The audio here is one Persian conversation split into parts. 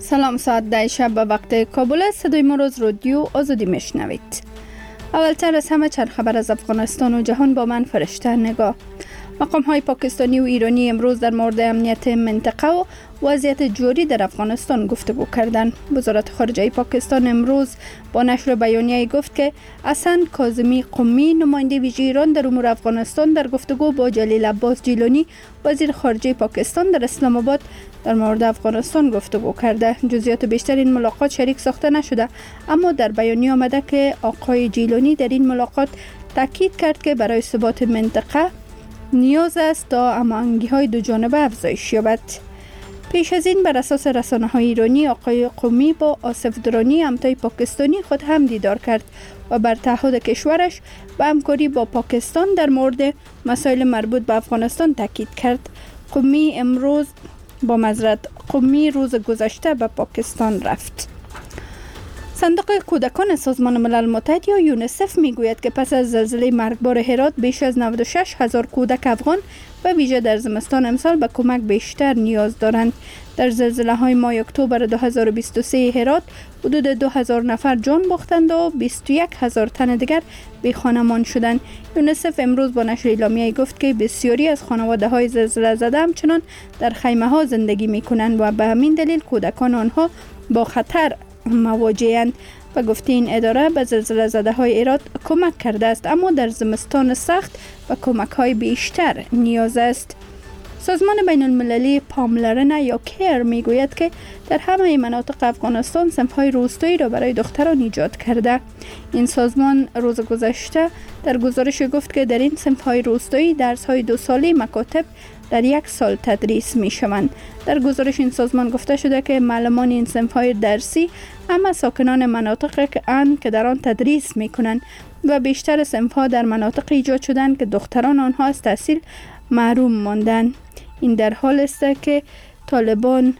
سلام، ساعت 10 شب به وقت کابل است. صدای ما روز رادیو آزادی میشنوید. اولتر از همه چند خبر از افغانستان و جهان با من فرشته نگاه. مقام های پاکستانی و ایرانی امروز در مورد امنیت منطقه و وضعیت جاری در افغانستان گفتگو کردند. وزارت خارجه پاکستان امروز با نشر بیانیه گفت که حسن کاظمی قمی نماینده ویژه ایران در امور افغانستان در گفتگو با جلیل عباس جیلانی وزیر خارجه پاکستان در اسلام آباد در مورد افغانستان گفتگو کرده. جزئیات بیشتر این ملاقات شریک ساخته نشده، اما در بیانیه آمده که آقای جیلانی در این ملاقات تاکید کرد که برای ثبات منطقه نیاز است تا هماهنگی‌های دو جانبه افزایش یابد. پیش از این بر اساس رسانه‌های ایرانی آقای قمی با آصف درانی همتای پاکستانی خود هم دیدار کرد و بر تعهد کشورش به همکاری با پاکستان در مورد مسائل مربوط به افغانستان تاکید کرد. قمی روز گذشته به پاکستان رفت. صندوق کودکان سازمان ملل متحد یا یونیسف میگوید که پس از زلزله مرگبار هرات بیش از 96,000 کودک افغان و ویژه در زمستان امسال به کمک بیشتر نیاز دارند. در زلزله های ماه اکتبر 2023 هرات حدود 2000 نفر جان باختند و 21,000 تن دیگر بی خانمان شدند. یونیسف امروز با نشر اعلامیه گفت که بسیاری از خانواده های زلزله زده همچنان در خیمه ها زندگی می کنند و به همین دلیل کودکان آنها با خطر مواجه‌اند. و گفته این اداره به زلزله زده های هرات کمک کرده است، اما در زمستان سخت و کمک های بیشتر نیاز است. سازمان بین المللی پاملرنه یا کیر میگوید که در همه مناطق افغانستان صنف‌های روستایی را برای دختران ایجاد کرده. این سازمان روز گذشته در گزارش گفت که در این صنف‌های روستایی درس‌های 2 ساله مکاتب در 1 سال تدریس می‌شوند. در گزارش این سازمان گفته شده که معلمان این صنف‌های درسی همه ساکنان مناطق که در آن تدریس می‌کنند و بیشتر صنف‌ها در مناطق ایجاد شدند که دختران آنها از تحصیل محروم ماندند. این در حال است که طالبان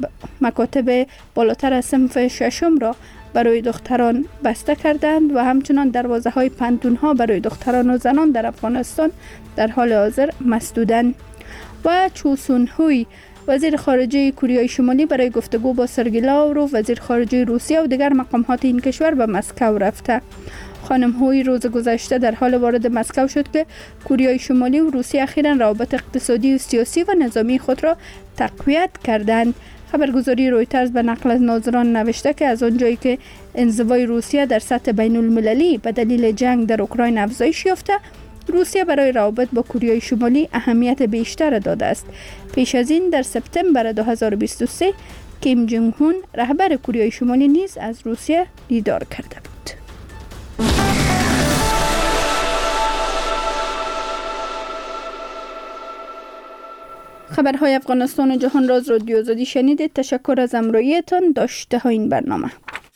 مکاتب بالاتر از صنف 6 را برای دختران بسته کردند و همچنان دروازه‌های پنتون‌ها برای دختران و زنان در افغانستان در حال حاضر مسدودند. و چو سون هوی وزیر خارجه کره شمالی برای گفتگو با سرگئی لاوروف وزیر خارجه روسیه و دیگر مقامات این کشور به مسکو رفته. خانم هوی روز گذشته در حال وارد مسکو شد که کره شمالی و روسیه اخیراً روابط اقتصادی و سیاسی و نظامی خود را تقویت کردند. خبرگزاری رویترز به نقل از ناظران نوشته که از آنجایی که انزوای روسیه در سطح بین المللی به دلیل جنگ در اوکراین افزایش یافته، روسیه برای روابط با کره شمالی اهمیت بیشتر داده است. پیش از این در سپتامبر 2023 کیم جونگ هون رهبر کره شمالی نیز از روسیه دیدار کرده بود. خبرهای افغانستان و جهان را از رادیو آزادی شنیدید. تشکر از همراهیتان. داشته ها این برنامه.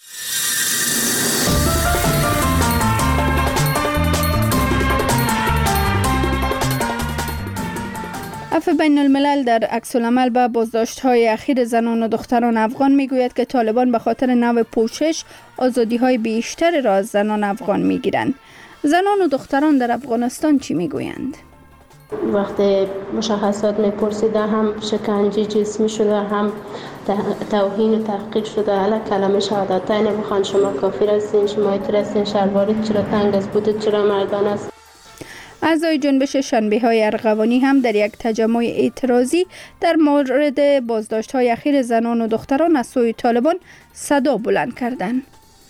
عفو بین الملل در عکس العمل به بازداشت‌های اخیر زنان و دختران افغان میگوید که طالبان به خاطر نوع پوشش آزادی‌های بیشتر را از زنان افغان میگیرند. زنان و دختران در افغانستان چی میگویند؟ وقتی مشخصات میپرسیده هم شکنجه جسمی شده، هم توهین و تحقیر شده. حالا کلمه شهادتین میخوان شما کافر هستین، شما ایتر هستین، شلوارت چرا تنگ است، بودت چرا مردان است. اعضای جنبش شنبه‌های ارغوانی هم در یک تجمع اعتراضی در مورد بازداشت‌های اخیر زنان و دختران از سوی طالبان صدا بلند کردند.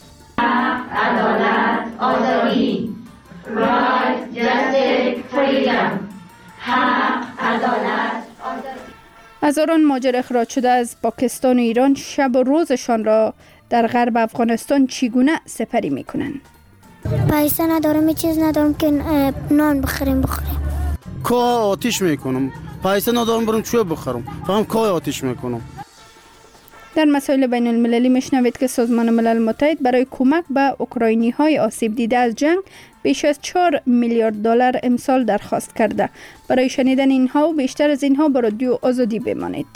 عدالت، آزادی، right, justice, freedom. حق، عدالت، آزادی. هزاران مهاجر اخراج شده از پاکستان و ایران شب و روزشان را در غرب افغانستان چگونه سپری می‌کنند؟ پیسه ندارم، چیز ندارم که نان بخوریم. کاه آتیش میکنم. پیسه ندارم برم چوب بخورم، فقط کاه آتیش میکنم. در مسائل بین المللی میشنوید که سازمان ملل متحد برای کمک به اوکراینی های آسیب دیده از جنگ بیش از 4 میلیارد دلار امسال درخواست کرده. برای شنیدن اینها و بیشتر از اینها با رادیو آزادی بمانید.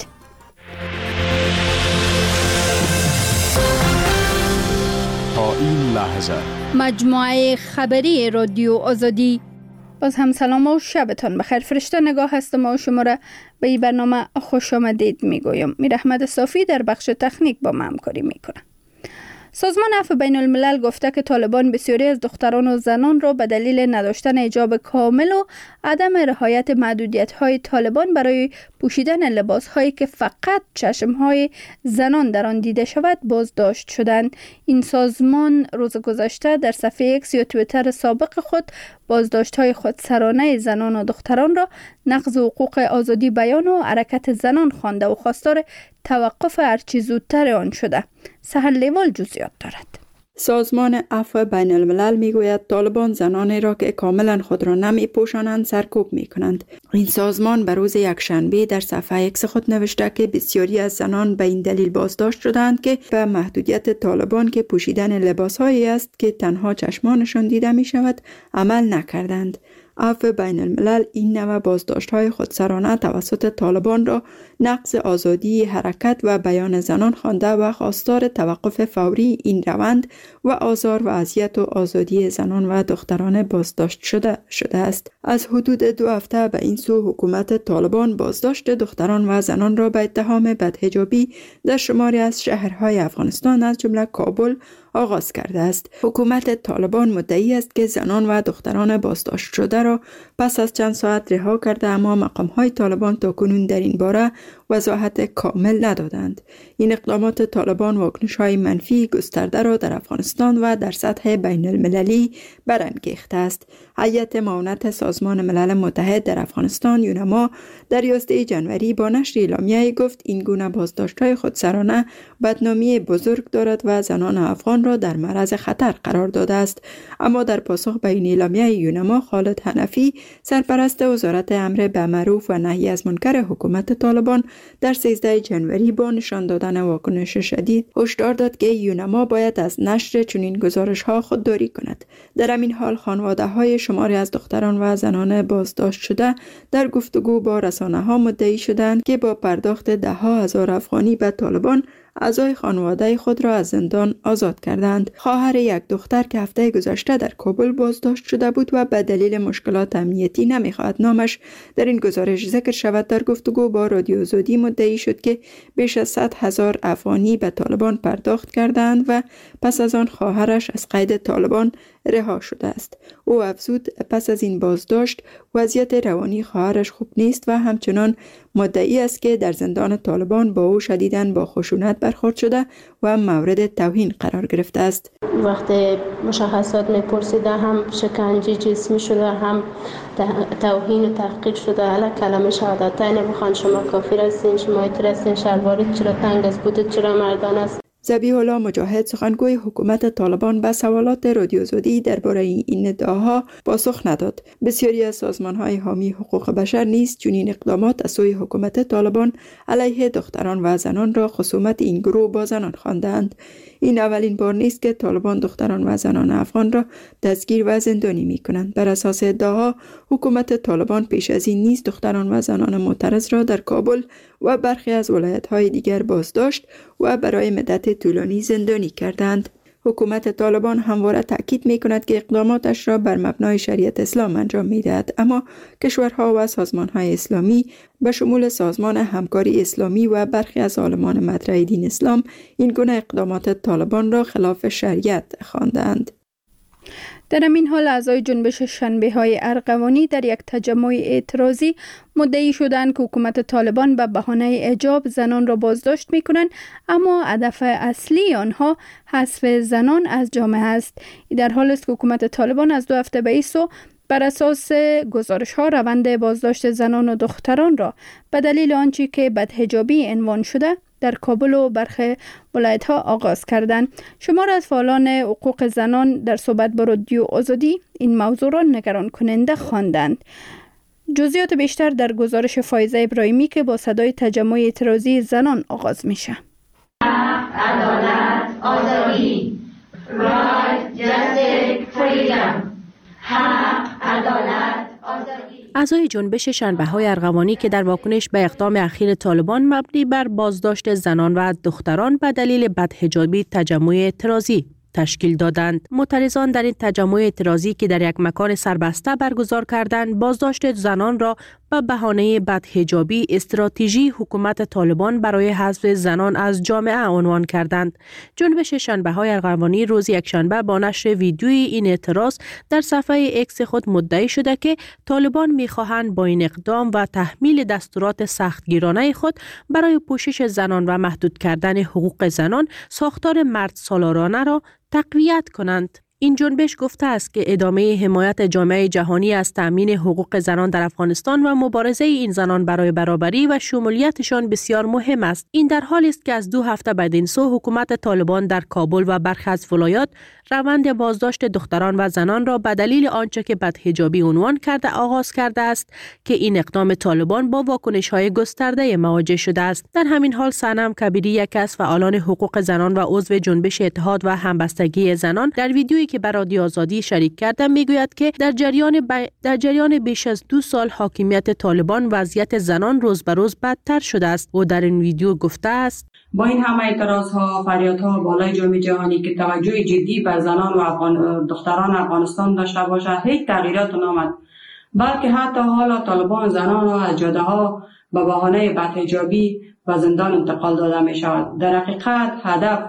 تا این لحظه مجموعه خبری رادیو آزادی باز هم سلام و شبتان بخیر. فرشته نگاه هستم و شما را به این برنامه خوش آمدید میگویم. میر احمد صافی در بخش تکنیک با من همکاری میکنه. سازمان عفو بین الملل گفته که طالبان بسیاری از دختران و زنان را به دلیل نداشتن حجاب کامل و عدم رعایت محدودیت‌های طالبان برای پوشیدن لباس‌هایی که فقط چشم‌های زنان در آن دیده شود بازداشت شدند. این سازمان روز گذشته در صفحه ایکس یا توییتر سابق خود بازداشت‌های خودسرانه زنان و دختران را نقض حقوق آزادی بیان و حرکت زنان خوانده و خواستار توقف هرچی زودتر آن شده. سهل لیوال جزئیات دارد. سازمان عفو بین الملل میگوید طالبان زنانی را که کاملا خود را نمی پوشانند سرکوب می کنند. این سازمان بر روز یکشنبه در صفحه ایکس خود نوشته که بسیاری از زنان به این دلیل بازداشت شدند که به محدودیت طالبان که پوشیدن لباسهایی است که تنها چشمانشان دیده می شود عمل نکردند. عفو بین الملل این نوع بازداشت‌های خودسرانه توسط طالبان را نقض آزادی حرکت و بیان زنان خوانده و خواستار توقف فوری این روند و آزار و اذیت و آزادی زنان و دختران بازداشت شده است. از حدود 2 هفته به این سو حکومت طالبان بازداشت دختران و زنان را به اتهام بدحجابی در شماری از شهرهای افغانستان از جمله کابل آغاز کرده است. حکومت طالبان مدعی است که زنان و دختران بازداشت شده را پس از چند ساعت رها کرده، اما مقام‌های طالبان تاکنون در این باره وضاحت کامل ندادند. این اقدامات طالبان واکنش‌های منفی گسترده را در افغانستان و در سطح بین المللی برانگیخته است. هیئت معاونت سازمان ملل متحد در افغانستان یونما در 11 جنوری با نشر اعلامیه گفت این گونه بازداشت‌های خودسرانه بدنامی بزرگ دارد و زنان افغان را در معرض خطر قرار داده است. اما در پاسخ به این اعلامیه یونما، خالد حنفی سرپرست وزارت امر بالمعروف و نهی از منکر حکومت طالبان در 13 جنوری با نشان دادن واکنش شدید هشدار داد که یونما باید از نشر چنین گزارش‌ها خودداری کند. در همین حال خانواده‌های شماری از دختران و زنان بازداشت شده در گفتگو با رسانه‌ها مدعی شدند که با پرداخت ده‌ها هزار افغانی به طالبان اعضای خانواده خود را از زندان آزاد کردند. خواهر یک دختر که هفته گذشته در کابل بازداشت شده بود و به دلیل مشکلات امنیتی نمیخواهد نامش در این گزارش ذکر شود، در گفتگو با رادیو آزادی مدعی شد که بیش از 100,000 افغانی به طالبان پرداخت کردند و پس از آن خواهرش از قید طالبان رها شده است. او افزود پس از این بازداشت وضعیت روانی خواهرش خوب نیست و همچنان مدعی است که در زندان طالبان با او شدیداً با خشونت برخورد شده و مورد توهین قرار گرفته است. وقتی مشخصات میپرسیده هم شکنجه جسمی شده، هم توهین و تحقیر شده. حالا کلمه شهادتین میخوان شما کافر هستین، شما ایتر هستین، شلوارت چرا تنگ است، بودت چرا مردان است. ذبیح الله مجاهد سخنگوی حکومت طالبان به سوالات رادیو آزادی درباره این ادعاها پاسخ نداد. بسیاری از سازمان‌های حامی حقوق بشر نیز چنین اقدامات از سوی حکومت طالبان علیه دختران و زنان را خصومت این گروه با زنان خواندند. این اولین بار نیست که طالبان دختران و زنان افغان را دستگیر و زندانی می‌کنند. بر اساس ادعاها حکومت طالبان پیش از این نیز دختران و زنان معترض را در کابل و برخی از ولایت‌های دیگر بازداشت و برای مدت طولانی زندانی کردند. حکومت طالبان همواره تاکید می‌کند که اقداماتش را بر مبنای شریعت اسلام انجام می‌دهد، اما کشورها و سازمان‌های اسلامی به شمول سازمان همکاری اسلامی و برخی از عالمان مطرح دین اسلام این گونه اقدامات طالبان را خلاف شریعت خواندند. در همین حال اعضای جنبش شنبه‌های ارغوانی در یک تجمع اعتراضی مدعی شدند که حکومت طالبان به بهانه حجاب زنان را بازداشت می‌کنند، اما هدف اصلی آنها حذف زنان از جامعه است. در حالی است که حکومت طالبان از 2 هفته به این سو بر اساس گزارش‌ها روند بازداشت زنان و دختران را به دلیل آنچه که بدحجابی عنوان شده در کابل و برخی ولایت‌ها آغاز کردند. شمار از فعالان حقوق زنان در صحبت با رادیو آزادی این موضوع را نگران کننده خواندند. جزئیات بیشتر در گزارش فایزه ابراهیمی که با صدای تجمع اعتراضی زنان آغاز میشه. عدالت، آزادی، right, justice, freedom. حق، عدالت، آزادی. اعضای جنبش شنبه‌های ارغوانی که در واکنش به اقدام اخیر طالبان مبنی بر بازداشت زنان و دختران به دلیل بدحجابی تجمع اعتراضی تشکیل دادند. معترضان در این تجمع اعتراضی که در یک مکان سربسته برگزار کردند، بازداشت زنان را به بهانه بدحجابی استراتژی حکومت طالبان برای حذف زنان از جامعه عنوان کردند. جنبش شنبه‌های ارغوانی روز یکشنبه با نشر ویدیوی این اعتراض در صفحه اکس خود مدعی شده که طالبان می‌خواهند با این اقدام و تحمیل دستورات سختگیرانه خود برای پوشش زنان و محدود کردن حقوق زنان ساختار مرد سالارانه را تقویت کنند. این جنبش گفته است که ادامه حمایت جامعه جهانی از تأمین حقوق زنان در افغانستان و مبارزه این زنان برای برابری و شمولیتشان بسیار مهم است. این در حالی است که از 2 هفته بعد این سو حکومت طالبان در کابل و برخی از ولایات روند بازداشت دختران و زنان را به دلیل آنچه که بدحجابی عنوان کرده آغاز کرده است که این اقدام طالبان با واکنش‌های گسترده مواجه شده است. در همین حال صنم کبیری، یک از فعالان حقوق زنان و عضو جنبش اتحاد و همبستگی زنان، در ویدیویی که به رادیو آزادی شریک کرده میگوید که در جریان بیش از 2 سال حاکمیت طالبان وضعیت زنان روز به روز بدتر شده است. او در این ویدیو گفته است: با این همه اعتراض‌ها، فریادها بالای جامعه جهانی که توجه جدی بر زنان و دختران افغانستان داشته باشد، هیچ تغییرات نامد، بلکه حتی حالا طالبان زنان را از جاده‌ها به بهانه بدحجابی و زندان انتقال داده می شود. در حقیقت هدف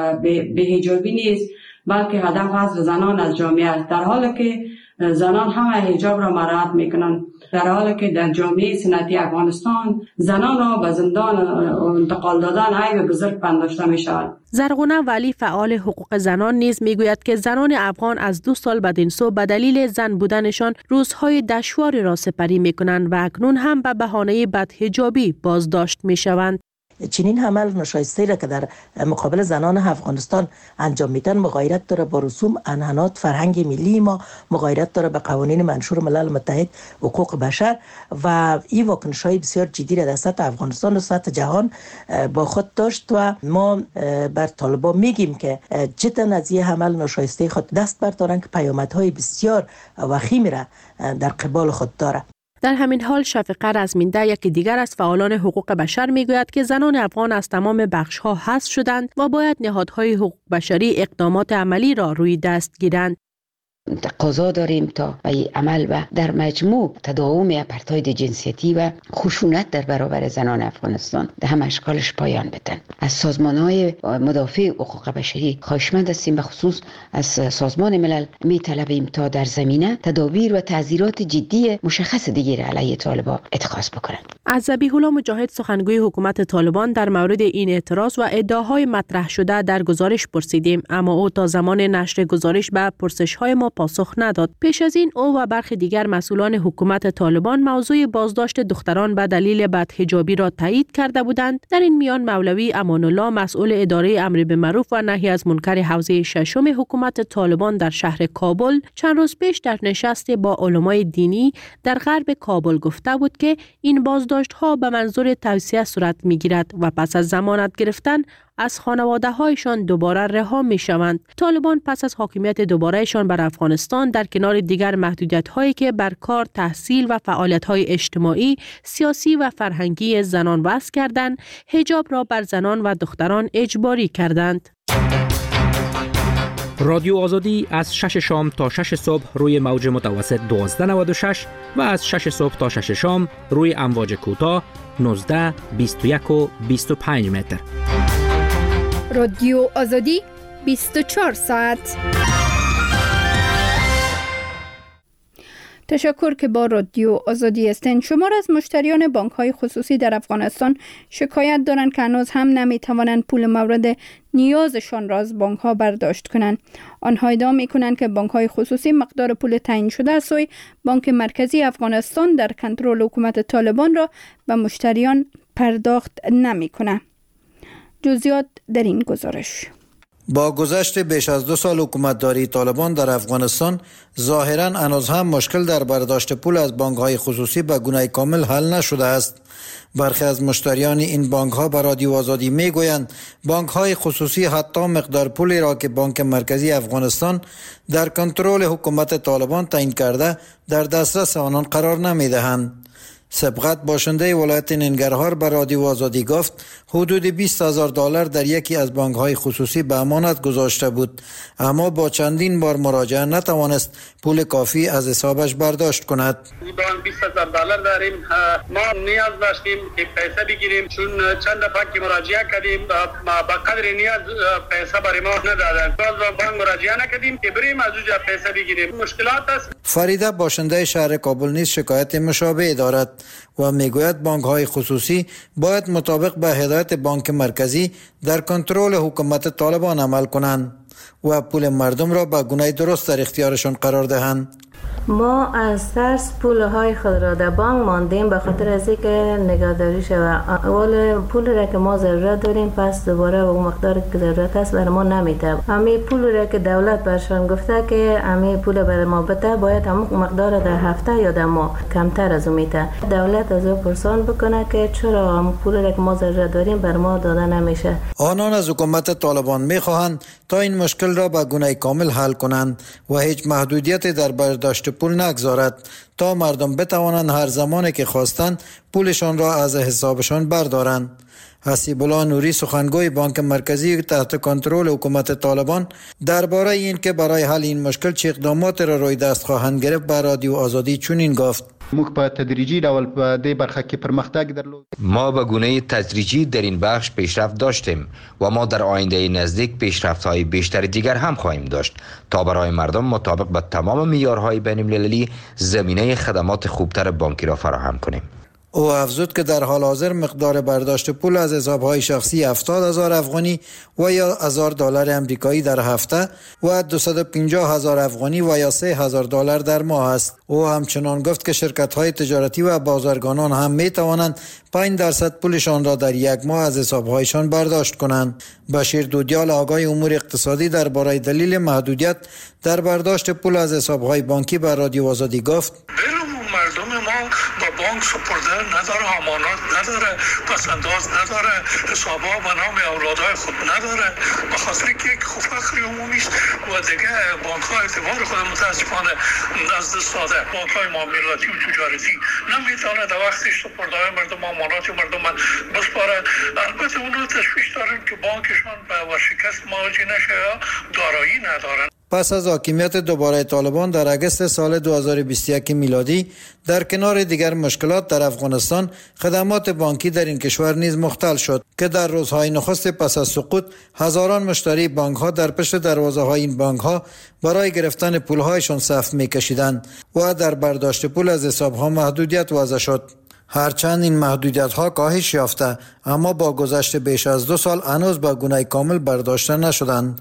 بی‌حجابی نیست، بلکه هدف حذف زنان از جامعه است، در حالی که زنان همه حجاب را مراعات میکنند، در حالی که در جامعه سنتی افغانستان زنان را به زندان انتقال دادن عیب بزرگ پنداشته می شود. زرغونه ولی فعال حقوق زنان نیز میگوید که زنان افغان از 2 سال بعد این سو به دلیل زن بودنشان روزهای دشواری را سپری میکنند و اکنون هم به بهانه بدحجابی بازداشت میشوند. چنین عمل ناشایسته را که در مقابل زنان افغانستان انجام میدن مغایرت داره با رسوم، عنعنات، فرهنگ ملی ما، مغایرت داره به قوانین منشور ملل متحد حقوق بشر و این واکنش‌های بسیار جدی را در سطح افغانستان و سطح جهان با خود داشت و ما بر طالبان میگیم که جدا از این عمل ناشایسته خود دست بردارن که پیامدهای بسیار وخیمی را در قبال خود داره. در همین حال شفیقه رزمینده، یکی دیگر از فعالان حقوق بشر، میگوید که زنان افغان از تمام بخش‌ها حذف شدند و باید نهادهای حقوق بشری اقدامات عملی را روی دست گیرند. تقاضا داریم تا این عمل و در مجموع تداوم اپارتاید جنسیتی و خشونت در برابر زنان افغانستان در هم اشکالش پایان بدن. از سازمان‌های مدافع حقوق بشری خواهشمند هستیم، به خصوص از سازمان ملل می‌طلبیم تا در زمینه تدابیر و تعزیرات جدی مشخص دیگر علیه طالبان اتخاذ بکنند. از ذبیح الله مجاهد، سخنگوی حکومت طالبان، در مورد این اعتراض و ادعاهای مطرح شده در گزارش پرسیدیم، اما او تا زمان نشر گزارش به پرسش‌های ما پاسخ نداد. پیش از این او و برخی دیگر مسئولان حکومت طالبان موضوع بازداشت دختران به دلیل بدحجابی را تایید کرده بودند. در این میان مولوی امان الله، مسئول اداره امر بالمعروف و نهی از منکر حوزه ششم حکومت طالبان در شهر کابل، چند روز پیش در نشست با علمای دینی در غرب کابل گفته بود که این بازداشت‌ها به منظور توصیه صورت می‌گیرد و پس از ضمانت گرفتن از خانواده‌هایشان دوباره رها می‌شوند. طالبان پس از حاکمیت دوباره‌شان بر افغانستان در کنار دیگر محدودیت‌هایی که بر کار، تحصیل و فعالیت‌های اجتماعی، سیاسی و فرهنگی زنان وضع کردند، حجاب را بر زنان و دختران اجباری کردند. رادیو آزادی از 6 شام تا 6 صبح روی موج متوسط 1296 و از 6 صبح تا 6 شام روی امواج کوتاه 19، 21 و 25 متر. رادیو آزادی 24 ساعت. تشکر که با رادیو آزادی هستند. شمار از مشتریان بانک‌های خصوصی در افغانستان شکایت دارند که هنوز هم نمی‌توانند پول مورد نیازشان را از بانک‌ها برداشت کنند. آنها ادعا می‌کنند که بانک‌های خصوصی مقدار پول تعیین شده از سوی بانک مرکزی افغانستان در کنترل حکومت طالبان را به مشتریان پرداخت نمی‌کنند. جزئیات در این گزارش. با گذشت بیش از 2 سال حکومتداری طالبان در افغانستان، ظاهراً هنوز هم مشکل در برداشت پول از بانک‌های خصوصی به گونه کامل حل نشده است. برخی از مشتریان این بانک‌ها به رادیو آزادی می‌گویند بانک‌های خصوصی حتی مقدار پولی را که بانک مرکزی افغانستان در کنترل حکومت طالبان تعیین کرده در دسترس آنان قرار نمی‌دهند. سبقت باشنده ولایت ننگرهار به رادیو آزادی گفت حدود $20,000 در یکی از بانک‌های خصوصی به امانت گذاشته بود، اما با چندین بار مراجعه نتوانست پول کافی از حسابش برداشت کند. $20,000 داریم، ما نیاز داشتیم که پیسه بگیریم، چون چند دفعه که مراجعه کردیم با قدر نیاز پیسه برای ما ندادن. باز بانک مراجعه نکردیم که بریم از اونجا پیسه بگیریم. مشکلات است. فریده باشنده شهر کابل نیز شکایت مشابه دارد و میگوید بانک‌های خصوصی باید مطابق به هدایت بانک مرکزی در کنترل حکومت طالبان عمل کنند و پول مردم را به گونه درست در اختیارشان قرار دهند. ما از ترس پولهای خود را در بانک ماندیم به خاطر از اینکه نگهداری شود. اول پول را که ما ضرورت داریم پس دوباره به اون مقدار که ضرورت است برای ما نمیده. همین پول را که دولت برشان گفته که همین پول برای ما بده باید همون مقدار در هفته یا در ماه کمتر از اون میده. دولت از او پرسان بکنه که چرا همون پول را که ما ضرورت داریم برای ما داده نمیشه. آنان از حکومت طالبان میخواهند تا این مشکل را به گونه کامل حل کنند و هیچ محدودیت در برداشت پول نگذارد تا مردم بتوانند هر زمانی که خواستند پولشان را از حسابشان بردارند. حسیب الله نوری سخنگوی بانک مرکزی تحت کنترل حکومت طالبان درباره این که برای حل این مشکل چه اقدامات را روی دست خواهند گرفت به رادیو آزادی چنین گفت: ما به گونه تدریجی در این بخش پیشرفت داشتیم و ما در آینده نزدیک پیشرفت‌های بیشتر دیگر هم خواهیم داشت تا برای مردم مطابق با تمام معیارهای بین‌المللی زمینه خدمات خوبتر بانکی را فراهم کنیم. او افزود که در حال حاضر مقدار برداشت پول از حساب‌های شخصی 70,000 افغانی و یا $1,000 امریکایی در هفته و 250,000 افغانی و یا $3,000 در ماه است. او همچنان گفت که شرکت‌های تجارتی و بازرگانان هم می‌توانند 5% پولشان را در یک ماه از حساب‌هایشان برداشت کنند. بشیر دودیال آگاه امور اقتصادی درباره دلیل محدودیت در برداشت پول از حساب‌های بانکی به رادیو آزادی گفت: مردم ما با بانک سپرده نداره، امانات نداره، پسنداز نداره، حسابها به نام اولادهای خود نداره، به خاطر که یک فقر عمومی است و دیگه بانک ها اعتبار خود متاسفانه از دست داده. بانک های معاملاتی و تجارتی نمیتونه در وقتش سپرده های مردم امانات مردم بسپاره. البته اونا تشویش دارن که بانکشان به ورشکست مواجه نشه یا دارایی ندارن. پس از حاکمیت دوباره طالبان در اگست سال 2021 میلادی در کنار دیگر مشکلات در افغانستان خدمات بانکی در این کشور نیز مختل شد که در روزهای نخست پس از سقوط هزاران مشتری بانک ها در پشت دروازه های این بانک ها برای گرفتن پول هایشان صف می کشیدند و در برداشت پول از حساب ها محدودیت وضع شد. هرچند این محدودیت ها کاهش یافته اما با گذشت بیش از 2 سال هنوز به گونه کامل برداشته نشدند.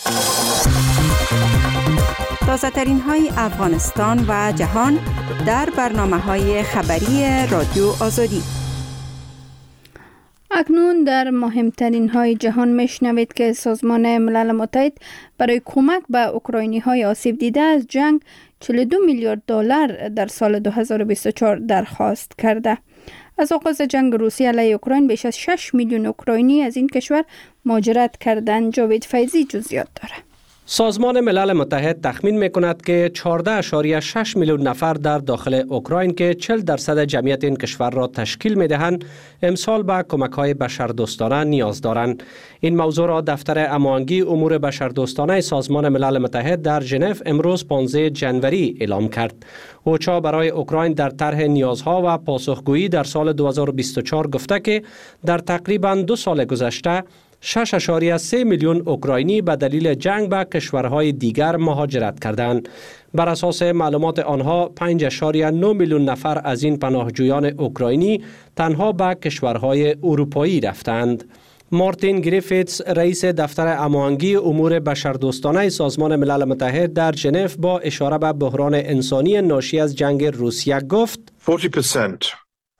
تازه ترین های افغانستان و جهان در برنامه های خبری رادیو آزادی. اکنون در مهمترین های جهان میشنوید که سازمان ملل متحد برای کمک به اوکراینی های آسیب دیده از جنگ $42 میلیارد در سال 2024 درخواست کرده. از آغاز جنگ روسیه علیه اوکراین بیش از 6 میلیون اوکراینی از این کشور مهاجرت کردند. جاوید فیضی جزئیات داره. سازمان ملل متحد تخمین می‌کند که 14.6 میلیون نفر در داخل اوکراین که 40% جمعیت این کشور را تشکیل می‌دهند، امسال به کمک‌های بشردوستانه نیاز دارند. این موضوع را دفتر هماهنگی امور بشردوستانه سازمان ملل متحد در ژنو امروز 15 جنوری اعلام کرد. اوچا برای اوکراین در طرح نیازها و پاسخگویی در سال 2024 گفته که در تقریباً 2 سال گذشته 6.3 میلیون اوکراینی به دلیل جنگ به کشورهای دیگر مهاجرت کردند. بر اساس معلومات آنها 5.9 میلیون نفر از این پناهجویان اوکراینی تنها به کشورهای اروپایی رفتند. مارتین گریفیتس رئیس دفتر هماهنگی امور بشردوستانه سازمان ملل متحد در ژنو با اشاره به بحران انسانی ناشی از جنگ روسیه گفت 40%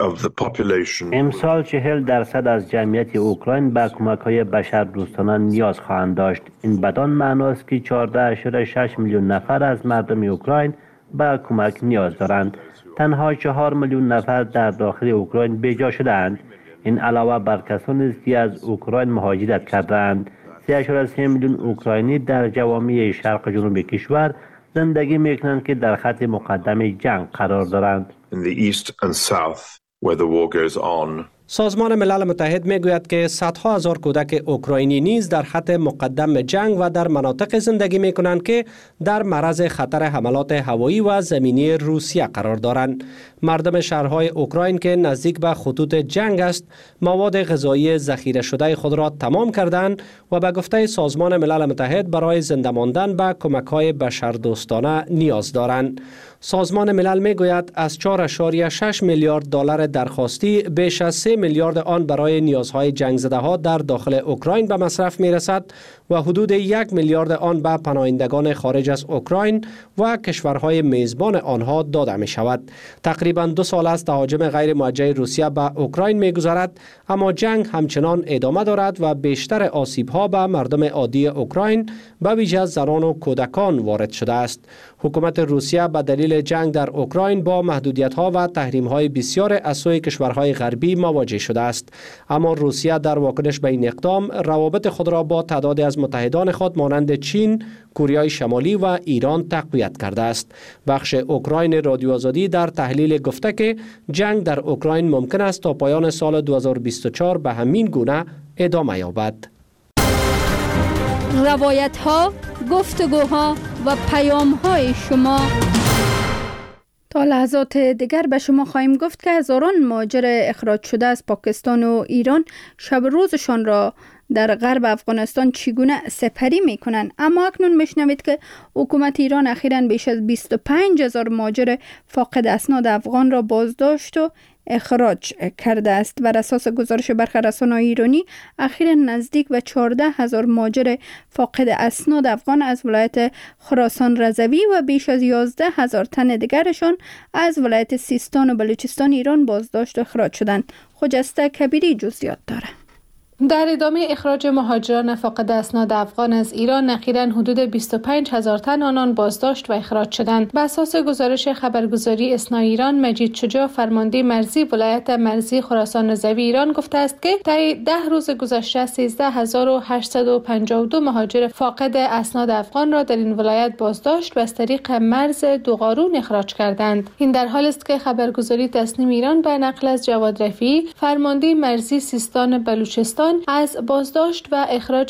امسال 40% از جمعیت اوکراین به کمک‌های بشردوستانه نیاز خواهند داشت. این بدان معناست که 14.6 میلیون نفر از مردم اوکراین به کمک نیاز دارند. تنها 4 میلیون نفر در داخل اوکراین بیجا شدند. این علاوه بر کسانی است که از اوکراین مهاجرت کردند. 3.3 میلیون اوکراینی در جوامع شرق جنوب کشور زندگی می‌کنند که در خط مقدم جنگ قرار دارند. in the east and south where the war goes on. سازمان ملل متحد میگوید که صدها هزار کودک اوکراینی نیز در خط مقدم جنگ و در مناطق زندگی می کنند که در معرض خطر حملات هوایی و زمینی روسیه قرار دارند. مردم شهرهای اوکراین که نزدیک به خطوط جنگ است، مواد غذایی ذخیره شده خود را تمام کردند و به گفته سازمان ملل متحد برای زنده ماندن به کمک‌های بشردوستانه نیاز دارند. سازمان ملل میگوید از 4.6 میلیارد دلار درخواستی بیش از 3 میلیارد آن برای نیازهای جنگ زده ها در داخل اوکراین به مصرف می رسد و حدود 1 میلیارد آن به پناهندگان خارج از اوکراین و کشورهای میزبان آنها داده می شود. تقریبا 2 سال است تهاجم غیر موجه روسیه به اوکراین می گذرد، اما جنگ همچنان ادامه دارد و بیشتر آسیب ها به مردم عادی اوکراین به ویژه زنان و کودکان وارد شده است. حکومت روسیه به دلیل جنگ در اوکراین با محدودیت‌ها و تحریم‌های بسیار از سوی کشورهای غربی مواجه شده است، اما روسیه در واکنش به این اقدام روابط خود را با تعدادی از متحدان خود مانند چین، کره شمالی و ایران تقویت کرده است. بخش اوکراین رادیو آزادی در تحلیل گفته که جنگ در اوکراین ممکن است تا پایان سال 2024 به همین گونه ادامه یابد. روایت‌ها، گفتگوها و پیام‌های شما. تا لحظات دیگر به شما خواهیم گفت که هزاران مهاجر اخراج شده از پاکستان و ایران شب روزشان را در غرب افغانستان چگونه سپری می کنند. اما اکنون میشنوید که حکومت ایران اخیراً بیش از 25,000 مهاجر فاقد اسناد افغان را بازداشت و اخراج کرده است. بر اساس گزارش برخی رسانه‌های ایرانی اخیراً نزدیک به 14,000 مهاجر فاقد اسناد افغان از ولایت خراسان رضوی و بیش از 11,000 تن دیگرشان از ولایت سیستان و بلوچستان ایران بازداشت و اخراج شدند. خجسته کبیری جزئیات دارد. در ادامه اخراج مهاجران فاقد اسناد افغان از ایران اخیراً حدود 25,000 تن آنان بازداشت و اخراج شدند. بر اساس گزارش خبرگزاری اسنا ایران، مجید شجاع فرمانده مرزی ولایت مرزی خراسان رضوی ایران گفته است که طی 10 روز گذشته 13,852 مهاجر فاقد اسناد افغان را در این ولایت بازداشت و از طریق مرز دوغارون اخراج کردند. این در حالی است که خبرگزاری تصنیم ایران به نقل از جواد رفیعی فرمانده مرزی سیستان بلوچستان از بازداشت و اخراج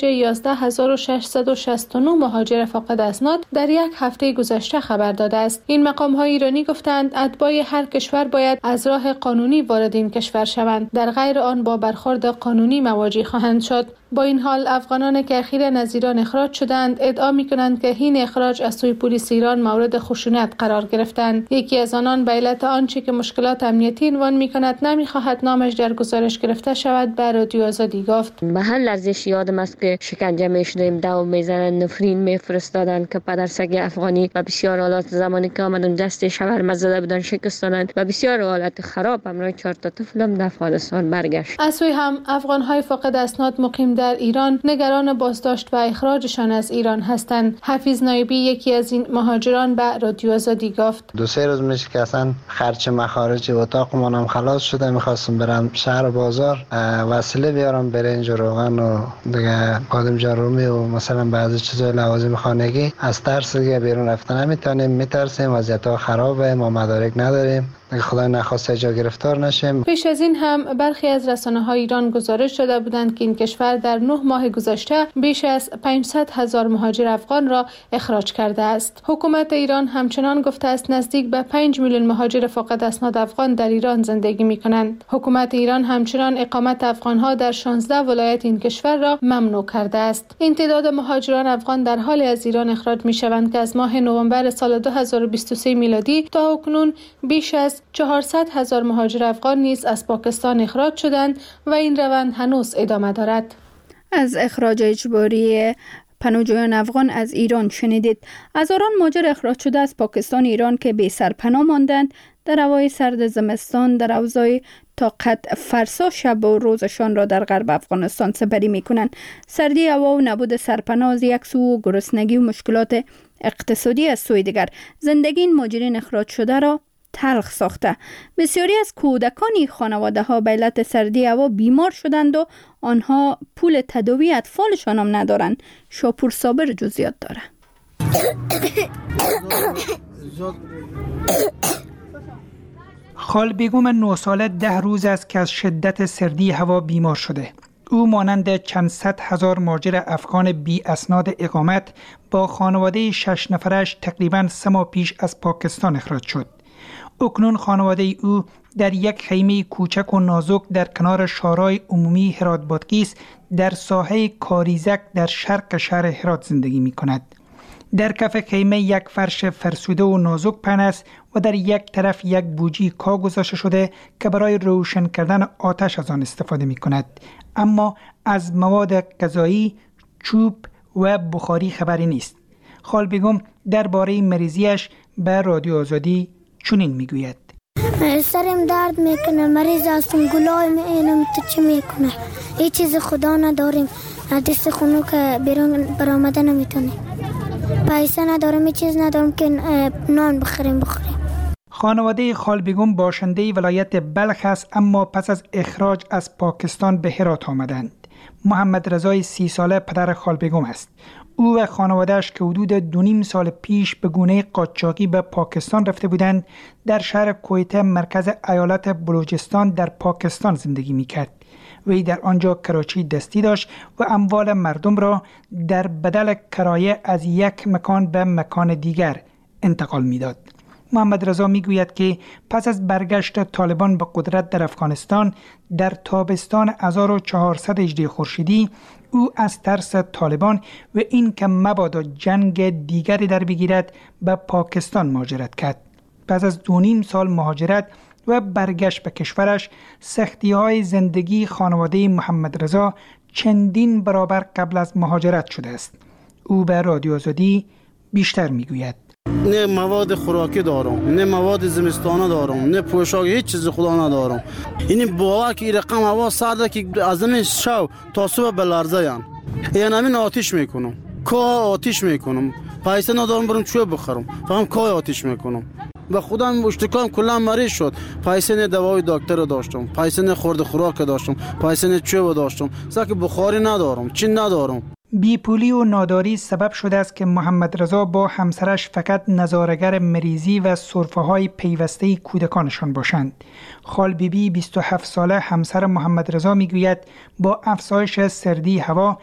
11,669 مهاجر فاقد اسناد در یک هفته گذشته خبر داده است. این مقام‌های ایرانی گفتند اتباع هر کشور باید از راه قانونی وارد این کشور شوند، در غیر آن با برخورد قانونی مواجه خواهند شد. با این حال افغانان که اخیراً از ایران اخراج شدند ادعا می‌کنند که این اخراج از سوی پلیس ایران مورد خشونت قرار گرفتند. یکی از آنان به علت آنچه که مشکلات امنیتی عنوان می‌کند نمی‌خواهد نامش در گزارش گرفته شود به رادیو آزادی گفت: به هر لرزش یادم است که شکنجه می‌شدیم، دو میزنن، نفرین می‌فرستادن که پدرسگ افغانی و بسیار حالات زمانی که آمدن دست شاورما زده بودن شکستانند و بسیار حالت خراب همراه 4 تا طفلم در افغانستان برگشت. از سوی هم افغان‌های فاقد اسناد مقیم در ایران نگران بازداشت و اخراجشان از ایران هستند. حفیظ نایبی یکی از این مهاجران به رادیو آزادی گفت: 2-3 روز میشه که اصلا خرج مخارج اتاقمون هم خلاص شده، میخواستم برم شهر بازار وسیله بیارم، برنج و روغن و دیگه بادم جارومی و مثلا بعضی چیزای لوازم خانگی. از ترس دیگه بیرون رفتن نمیتونیم، میترسیم، وضعیت‌ها خرابه، ما مدارک نداریم، خدا نخواسته جا گرفتار نشیم. پیش از این هم برخی از رسانه‌های ایران گزارش داده بودند که این کشور در 9 ماه گذشته بیش از 500,000 مهاجر افغان را اخراج کرده است. حکومت ایران همچنان گفته است نزدیک به 5 میلیون مهاجر فاقد اسناد افغان در ایران زندگی می‌کنند. حکومت ایران همچنان اقامت افغان‌ها در 16 ولایت این کشور را ممنوع کرده است. این تعداد مهاجران افغان در حال از ایران اخراج می‌شوند که از ماه نوامبر سال 2023 میلادی تا اکنون بیش از 400,000 مهاجر افغان نیز از پاکستان اخراج شدند و این روند هنوز ادامه دارد. از اخراج اجباری پناهجویان افغان از ایران شنیدید. هزاران مهاجر اخراج شده از پاکستان ایران که بی سرپناه ماندند در هوای سرد زمستان در اوضاع طاقت فرسا شب و روزشان را در غرب افغانستان سپری می کنند. سردی هوا و نبود سرپناه از یک سو و گرسنگی و مشکلات اقتصادی از سوی دیگر زندگی این مهاجرین اخراج شده را تلخ ساخته. بسیاری از کودکانی خانواده ها به علت سردی هوا بیمار شدند و آنها پول تداوی اطفالشان هم ندارند. شاپور صابر جزئیات داره. خالبیگم 9 ساله 10 روز است که از شدت سردی هوا بیمار شده. او مانند چند صد هزار مهاجر افغان بی اسناد اقامت با خانواده 6 نفرش تقریباً 3 ماه پیش از پاکستان اخراج شد. اکنون خانواده او در یک خیمه کوچک و نازک در کنار شارع عمومی هرات بادغیس در ساحه کاریزک در شرق شهر هرات زندگی می کند. در کف خیمه یک فرش فرسوده و نازک پهن است و در یک طرف یک بوجی کاه گذاشته شده که برای روشن کردن آتش از آن استفاده می کند. اما از مواد غذایی، چوب و بخاری خبری نیست. خالبیگم درباره مریضیش به رادیو آزادی چنین میگوید: سرم درد میکنه، مریض هستم، گلای می‌اینم، تو چی میکنه؟ هیچ چیز خدا نداریم، دست خونو که بیرون برآمده نمیتونیم، پیسه ندارم، هیچ چیز ندارم که نان بخوریم. خانواده خالبیگم باشنده ولایت بلخ است، اما پس از اخراج از پاکستان به هرات آمدند. محمد رضای 30 ساله پدر خالبیگم است. او و خانواده‌اش که حدود 2.5 سال پیش به گونه قاچاقی به پاکستان رفته بودند، در شهر کویته مرکز ایالت بلوچستان در پاکستان زندگی می‌کرد. وی در آنجا کراچی دستی داشت و اموال مردم را در بدل کرایه از یک مکان به مکان دیگر انتقال می‌داد. محمد رضا میگوید که پس از برگشت طالبان به قدرت در افغانستان در تابستان 1400 هجری خورشیدی او از ترس طالبان و این که مبادا جنگ دیگری در بگیرد به پاکستان مهاجرت کرد. پس از 2.5 سال مهاجرت و برگشت به کشورش، سختی‌های زندگی خانواده محمد رضا چندین برابر قبل از مهاجرت شده است. او به رادیو آزادی بیشتر میگوید: نه مواد خوراکی دارم، نه مواد زمستانه دارم، نه پوشاک، هیچ چیز خدا ندارم. یعنی باور که این رقم هوا سرده که از این شب تا صبح بلرزه یان. یعنی همین آتیش میکنم، کاه آتیش میکنم، پیسه ندارم برم چوب بخرم، فقط کاه آتیش میکنم. و خودم اشتکام کلا مریض شد. پیسه نه دوای دکتر داشتم، پیسه نه خورد خوراک داشتم، پیسه نه چوب داشتم، ساک بخاری ندارم، چی ندارم. بیپولی و ناداری سبب شده است که محمد رضا با همسرش فقط نظاره‌گر مریضی و سرفه‌های پیوسته کودکانشان باشند. خالبیبی 27 ساله همسر محمد رضا میگوید با افزایش سردی هوا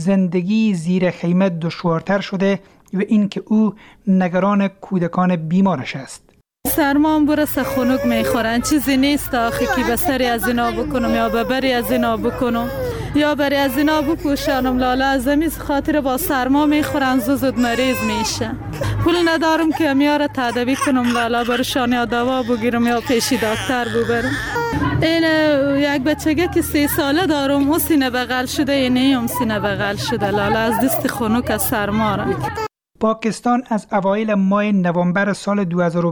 زندگی زیر خیمه دشوارتر شده و اینکه او نگران کودکان بیمارش است. سرمان برسه خنک میخورن، چیزی نیست آخی که بسری از اینا بکنم یا ببری از اینا بکنم یا بری از اینا بپوشانم. لالا از امیز خاطر با سرما میخورن، زود مریض میشه. پول ندارم که میاره تداوی کنم، لالا برشان یا دوا بگیرم یا پیشی دکتر ببرم. این یک بچگه که 3 ساله دارم، او سینه بغل شده، اینیم سینه بغل شده. لالا از دست خنک از سرما را. پاکستان از اوایل ماه نوامبر سال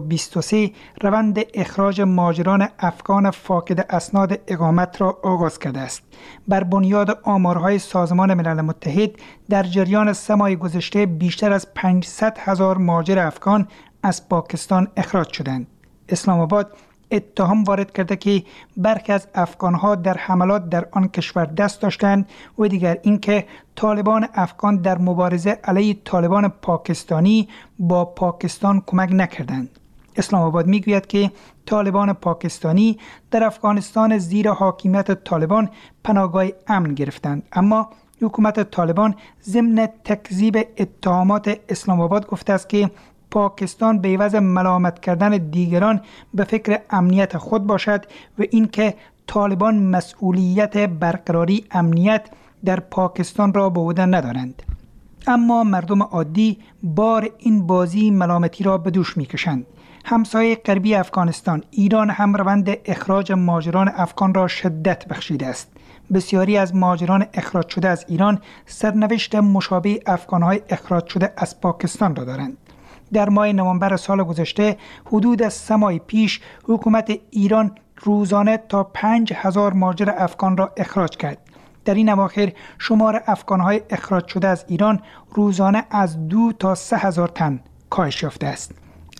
2023 روند اخراج مهاجران افغان فاقد اسناد اقامت را آغاز کرده است. بر بنیاد آمارهای سازمان ملل متحد در جریان 3 ماه گذشته بیشتر از 500,000 مهاجر افغان از پاکستان اخراج شدند. اسلام آباد اتهام وارد کرده که برخی از افغانها در حملات در آن کشور دست داشتند و دیگر اینکه طالبان افغان در مبارزه علیه طالبان پاکستانی با پاکستان کمک نکردند. اسلام آباد میگوید که طالبان پاکستانی در افغانستان زیر حاکمیت طالبان پناهگاه امن گرفتند، اما حکومت طالبان ضمن تکذیب اتهامات اسلام آباد گفته است که پاکستان به عوض ملامت کردن دیگران به فکر امنیت خود باشد و اینکه طالبان مسئولیت برقراری امنیت در پاکستان را به عهده ندارند. اما مردم عادی بار این بازی ملامتی را به دوش می‌کشند. همسایه غربی افغانستان ایران هم روند اخراج مهاجران افغان را شدت بخشیده است. بسیاری از مهاجران اخراج شده از ایران سرنوشت مشابه افغان‌های اخراج شده از پاکستان را دارند. در ماه نوامبر سال گذشته حدود 3 ماه پیش حکومت ایران روزانه تا 5,000 مهاجر افغان را اخراج کرد. در این اواخر شمار افغان‌های اخراج شده از ایران روزانه از 2 تا 3,000 تن کاهش یافته است.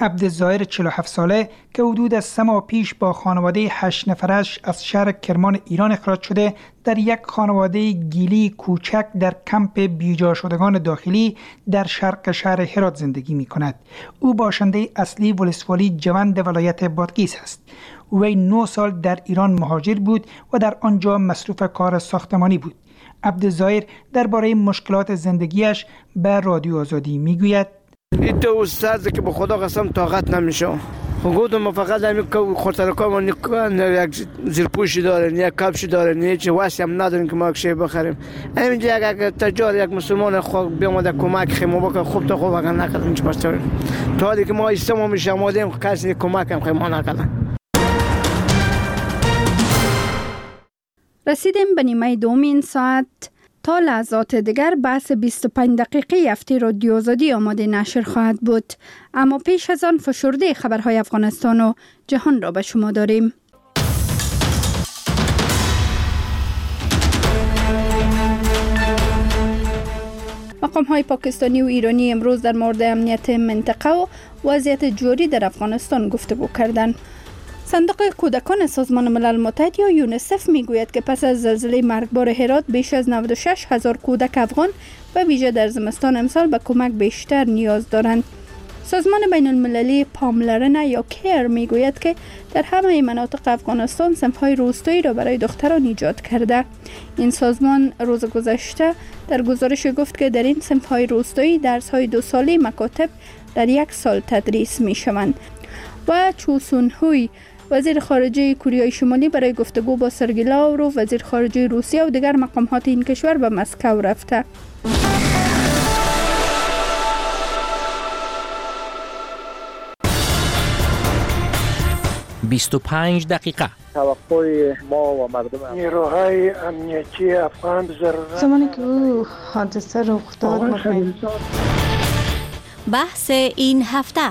عبدالظاهر 47 ساله که حدود از 3 ماه پیش با خانواده 8 نفرش از شهر کرمان ایران اخراج شده در یک خانواده گیلی کوچک در کمپ بیجا شدگان داخلی در شرق شهر هرات زندگی می کند. او باشنده اصلی ولسوالی جوند ولایت بادغیس است. وی 9 سال در ایران مهاجر بود و در آنجا مصروف کار ساختمانی بود. عبدالظاهر درباره مشکلات زندگیش به رادیو آزادی میگوید: این تو استاد که به خدا قسم طاقت نمیشه. خودم فقط همین که خاطرکام یک زیرپوشی دارن، یک کفشی دارن، هیچ واسه هم ندارن که ما چیزی بخریم. همینجا یک تجار یک مسلمان خود بیامده کمک خیمو بکنه، خوب تا خوب اگر نکردن چه پس تا حالی که ما استمو میشم آمدیم کسی کمک هم خیمو نکردن. رسیدیم به نیمه دوم این ساعت. تا لحظات دیگر بحث 25 دقیقه هفته رادیو آزادی آماده نشر خواهد بود، اما پیش از آن فشرده خبرهای افغانستان و جهان را به شما داریم. مقام‌های پاکستانی و ایرانی امروز در مورد امنیت منطقه و وضعیت جاری در افغانستان گفتگو کردند. صندوق کودکان سازمان ملل متحد یا یونیسف میگوید که پس از زلزله مرگبار هرات بیش از 96,000 کودک افغان به ویژه در زمستان امسال به کمک بیشتر نیاز دارند. سازمان بین المللی پاملرنه یا کیر میگوید که در همه مناطق افغانستان صنف‌های روستایی را برای دختران ایجاد کرده. این سازمان روز گذشته در گزارش گفت که در این صنف‌های روستایی درس‌های 2 ساله مکاتب در 1 سال تدریس می‌شوند. و چو سون هوی وزیر خارجه کره شمالی برای گفتگو با سرگئی لاوروف وزیر خارجه روسیه و دیگر مقامات این کشور به مسکو رفته. 25 دقیقه توقع ما و مردم نیروهای امنیتی افغان ضرورت زمانی که او حادثه رخ داد بحث این هفته.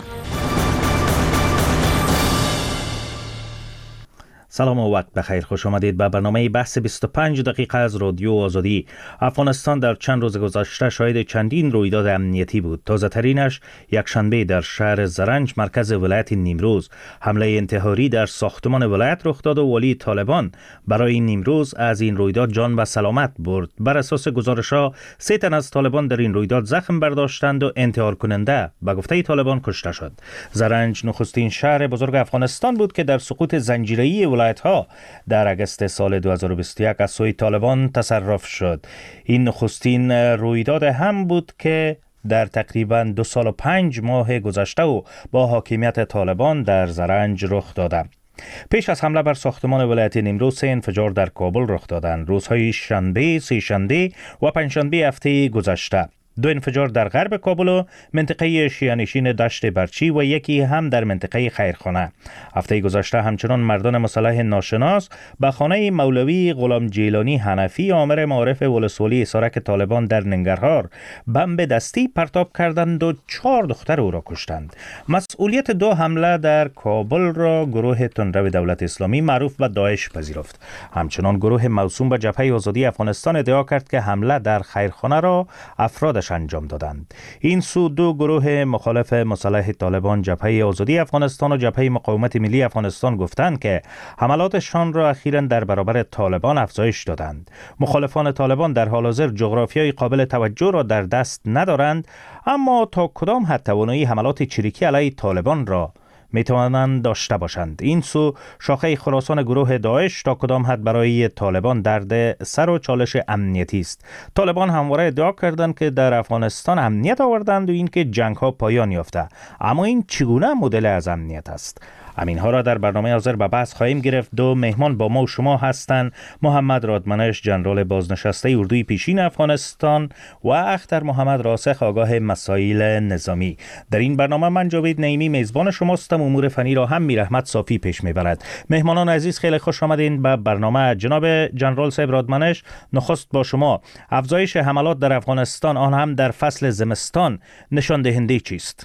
سلام و وقت بخیر، خوش آمدید به برنامه بحث 25 دقیقه از رادیو آزادی. افغانستان در چند روز گذشته شاهد چندین رویداد امنیتی بود. تازه ترینش یک شنبه در شهر زرنج مرکز ولایت نیمروز حمله انتحاری در ساختمان ولایت رخ داد و والی طالبان برای نیمروز از این رویداد جان و سلامت برد. بر اساس گزارش‌ها 3 تن از طالبان در این رویداد زخم برداشتند و انتحار کننده به گفته طالبان کشته شد. زرنج نخستین شهر بزرگ افغانستان بود که در سقوط زنجیره‌ای ولایت‌ها در اگست سال 2021 از سوی طالبان تصرف شد. این نخستین رویداد هم بود که در تقریباً 2 سال و 5 ماه گذشته و با حاکمیت طالبان در زرنج رخ داده. پیش از حمله بر ساختمان ولایت نیمروز 3 انفجار در کابل رخ دادند. روزهای شنبه، سه شنبه و پنجشنبه هفته گذشته. 2 انفجار در غرب کابل و منطقه شیعه‌نشین دشت برچی و یکی هم در منطقه خیرخانه. هفته گذشته همچنان مردان مسلح ناشناس به خانه مولوی غلام جیلانی حنفی آمر معارف ولسوالی اسارک طالبان در ننگرهار بمب دستی پرتاب کردند و 4 دختر او را کشتند. مسئولیت 2 حمله در کابل را گروه تندرو دولت اسلامی معروف به داعش پذیرفت. همچنان گروه موسوم به جبهه آزادی افغانستان ادعا کرد که حمله در خیرخانه را افرادش انجام دادند. این سو 2 گروه مخالف مسلح طالبان جبهه آزادی افغانستان و جبهه مقاومت ملی افغانستان گفتند که حملاتشان را اخیراً در برابر طالبان افزایش دادند. مخالفان طالبان در حال حاضر جغرافیای قابل توجه را در دست ندارند، اما تا کدام حد توانایی حملات چریکی علیه طالبان را میتوانند داشته باشند. این سو شاخه خراسان گروه داعش تا کدام حد برای طالبان درد سر و چالش امنیتی است. طالبان همواره ادعا کردند که در افغانستان امنیت آوردند و اینکه جنگ ها پایان یافته، اما این چگونه مدل از امنیت است؟ همینها را در برنامه حاضر به بحث خواهیم گرفت. 2 مهمان با ما و شما هستند: محمد رادمنش، ژنرال بازنشسته اردوی پیشین افغانستان و اختر محمد راسخ، آگاه مسائل نظامی. در این برنامه من جاوید نعیمی میزبان شماستم. امور فنی را هم میرحمت صافی پیش میبرد. مهمانان عزیز خیلی خوش آمدین به برنامه. جناب ژنرال صاحب رادمنش، نخست با شما. افزایش حملات در افغانستان، آن هم در فصل زمستان، نشان دهنده چیست؟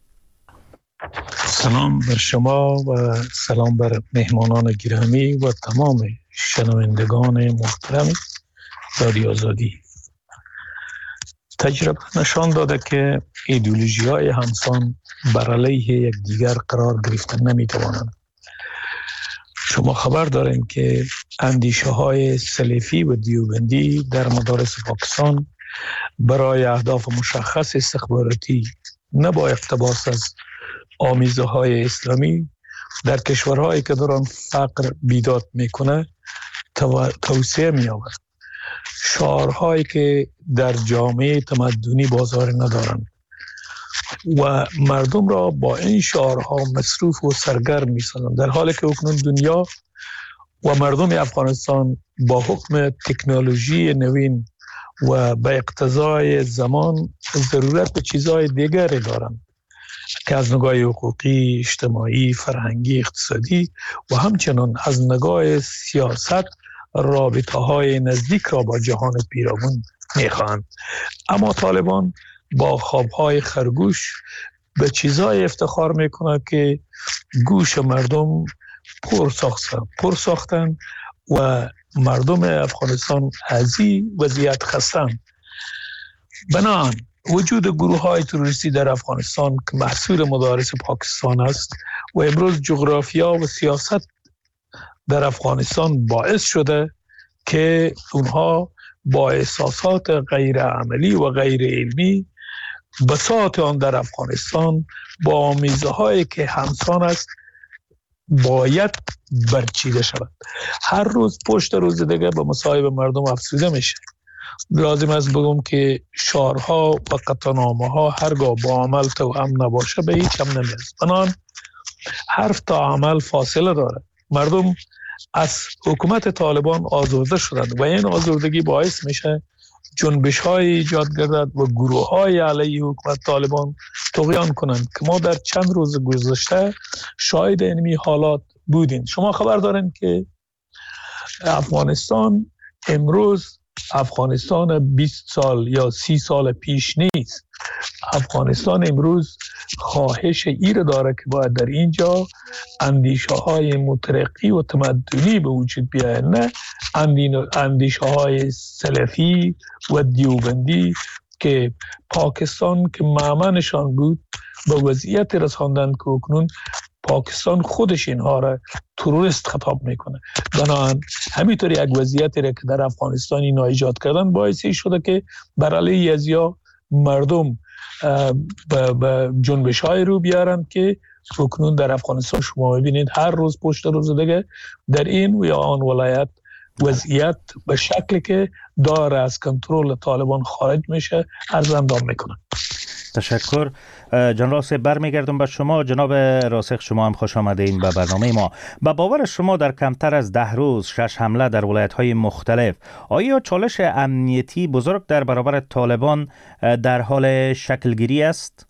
سلام بر شما و سلام بر مهمانان گرامی و تمام شنوندگان محترم رادیو آزادی. تجربه نشان داده که ایدئولوژی‌های همسان بر علیه یکدیگر قرار گرفتن نمیتوانند. شما خبر دارین که اندیشه های سلفی و دیوبندی در مدارس پاکستان برای اهداف مشخص استخباراتی نه با اقتباس از آمیزه های اسلامی در کشورهایی که دارن فقر بیداد میکنه توسعه می‌یابد. شعارهایی که در جامعه تمدنی بازار ندارند و مردم را با این شعارها مصروف و سرگرم می‌سازند، در حالی که اکنون دنیا و مردم افغانستان با حکم تکنولوژی نوین و به اقتضای زمان ضرورت به چیزهای دیگری دارند که از نگاه حقوقی، اجتماعی، فرهنگی، اقتصادی و همچنان از نگاه سیاست رابطه های نزدیک را با جهان پیرامون میخواهند. اما طالبان با خوابهای خرگوش به چیزهای افتخار میکنه که گوش مردم پر ساختن و مردم افغانستان از این وضعیت خستن. بنابراین وجود گروه های تروریستی در افغانستان که محصول مدارس پاکستان است و امروز جغرافیا و سیاست در افغانستان باعث شده که اونها با احساسات غیر عملی و غیر علمی بساط آن در افغانستان با آمیزه هایی که همسان است باید برچیده شود. هر روز پشت روز دیگه به مصائب مردم افزوده میشه. لازم است بگم که شعارها و قطعنامه ها هرگاه با عمل توأم نباشه به هیچ هم نمیرسه. بنابراین حرف تا عمل فاصله داره. مردم از حکومت طالبان آزرده شدند و این آزردگی باعث میشه جنبش های ایجاد گردد و گروه های علیه حکومت طالبان طغیان کنند که ما در چند روز گذشته شاهد اینمی حالات بودیم. شما خبر دارین که افغانستان امروز افغانستان 20 سال یا 30 سال پیش نیست. افغانستان امروز خواهش ایر داره که باید در اینجا اندیشه های مترقی و تمدنی به وجود بیاید، نه اندیشه های سلفی و دیوبندی که پاکستان که معمنشان بود به وضعیت رساندن که اکنون پاکستان خودش اینها را تروریست خطاب میکنه. بنابراین همینطور یک وضعیتی را که در افغانستان اینا ایجاد کردن باعثی شده که بر علیه ازیا مردم به جنبش های رو بیارند که اکنون در افغانستان شما ببینید هر روز پشت روز دیگه در این و یا آن ولایت وضعیت به شکلی که داره از کنترل طالبان خارج میشه عرض اندام میکنه. تشکر. جناب راسخ برمیگردم به شما. جناب راسخ شما هم خوش آمدین به برنامه ما. به باور شما در کمتر از 10 روز 6 حمله در ولایت‌های مختلف، آیا چالش امنیتی بزرگ در برابر طالبان در حال شکلگیری است؟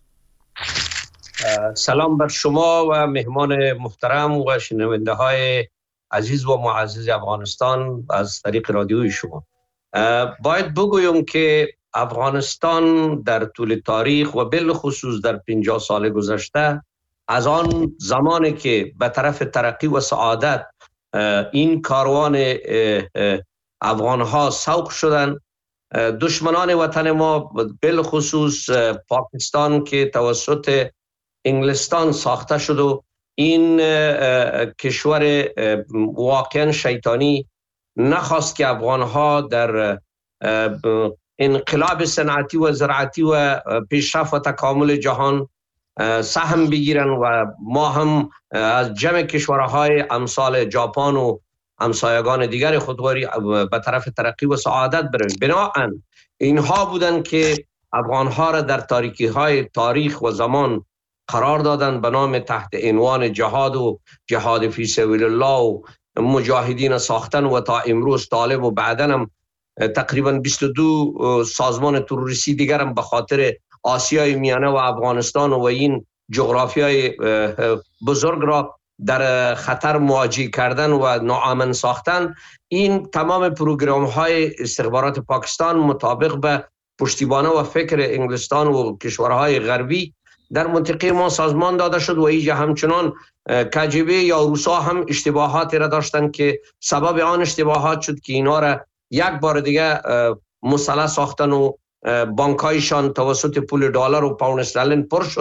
سلام بر شما و مهمان محترم و شنونده های عزیز و معزز افغانستان از طریق رادیوی شما. باید بگویم که افغانستان در طول تاریخ و بالخصوص در 50 سال گذشته از آن زمانی که به طرف ترقی و سعادت این کاروان افغانها سوق شدند، دشمنان وطن ما بالخصوص پاکستان که توسط انگلستان ساخته شد و این کشور واقعا شیطانی نخواست که افغانها در انقلاب صنعتی و زراعتی و پیشرفت و تکامل جهان سهم بگیرن و ما هم از جمع کشورهای امثال ژاپن و همسایگان دیگر خودواری به طرف ترقی و سعادت برویم. بنابراین اینها بودن که افغانها را در تاریکی های تاریخ و زمان قرار دادن به نام تحت عنوان جهاد و جهاد فی سبیل الله و مجاهدین ساختن و تا امروز طالب و بعدن هم تقریبا 22 سازمان تروریستی دیگر هم به خاطر آسیای میانه و افغانستان و این جغرافیای بزرگ را در خطر مواجه کردن و ناامن ساختن. این تمام پروگرام های استخبارات پاکستان مطابق به پشتیبانه و فکر انگلستان و کشورهای غربی در منطقه ما سازمان داده شد و اینجا همچنان KGB یا روسا هم اشتباهاتی را داشتن که سبب آن اشتباهات شد که اینا را یک بار دیگه مسلح ساختن و بانکایشان توسط پول دلار و پوند استرلین پر شد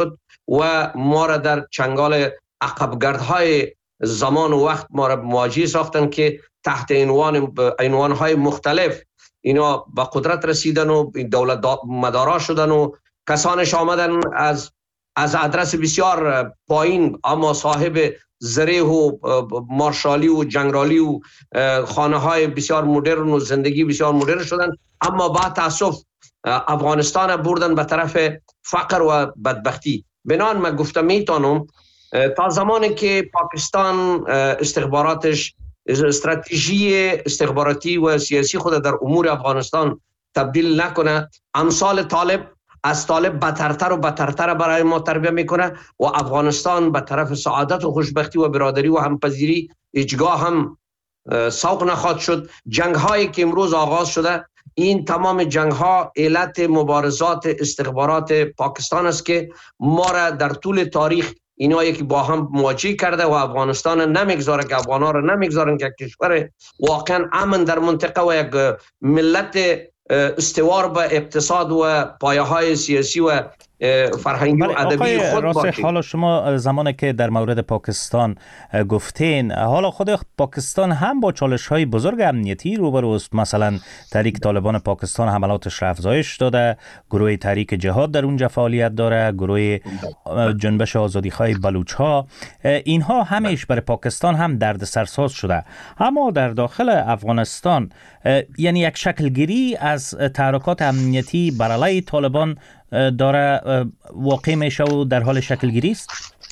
و ما را در چنگال عقبگردهای زمان و وقت ما را مواجه ساختن که تحت عنوانهای مختلف اینا به قدرت رسیدن و دولت مدارا شدن و کسانش آمدن از ادرس بسیار پایین اما صاحب زره و مارشالی و جنگرالی و خانه های بسیار مدرن و زندگی بسیار مدرن شدن، اما بعد تاسف افغانستان بردن به طرف فقر و بدبختی. بنان من گفتم میتونم تا زمانی که پاکستان استخباراتش استراتژی استخباراتی و سیاسی خود در امور افغانستان تبدیل نکنه، امثال طالب از طالب بدتر و بدتر برای ما تربیه میکنه و افغانستان به طرف سعادت و خوشبختی و برادری و همپذیری هیچگاه هم سوق نخواهد شد. جنگ هایی که امروز آغاز شده، این تمام جنگ ها علت مبارزات استخبارات پاکستان است که ما را در طول تاریخ اینا یکی با هم مواجه کرده و افغانستان نمیگذاره که افغانا را نمیگذارن که کشور واقعا امن در منطقه و یک ملت استوار به اقتصاد و پایه‌های سیاسی و فرهنگی و ادبی خود باشه. حالا شما زمانی که در مورد پاکستان گفتین، حالا خود پاکستان هم با چالش‌های بزرگ امنیتی روبروست. مثلا تحریک طالبان پاکستان حملاتش را افزایش داده، گروه تحریک جهاد در اونجا فعالیت داره، گروه جنبش آزادیخواه بلوچ‌ها، اینها همیش برای پاکستان هم دردسرساز شده. اما در داخل افغانستان یعنی یک شکلگیری از تحرکات امنیتی بر علیه طالبان داره واقع میشه و در حال شکلگیری است.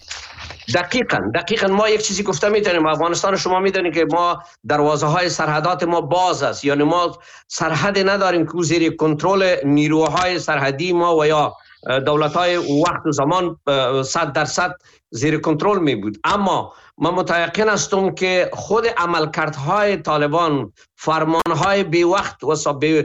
دقیقاً ما یک چیزی گفته میتونیم، افغانستان شما میدونید که ما دروازه های سرحدات ما باز است، یعنی ما سرحد نداریم که زیر کنترل نیروهای سرحدی ما و یا دولت های وقت و زمان 100% زیر کنترل می بود. اما من متیقن هستم که خود عملکردهای طالبان، فرمانهای بی وقت و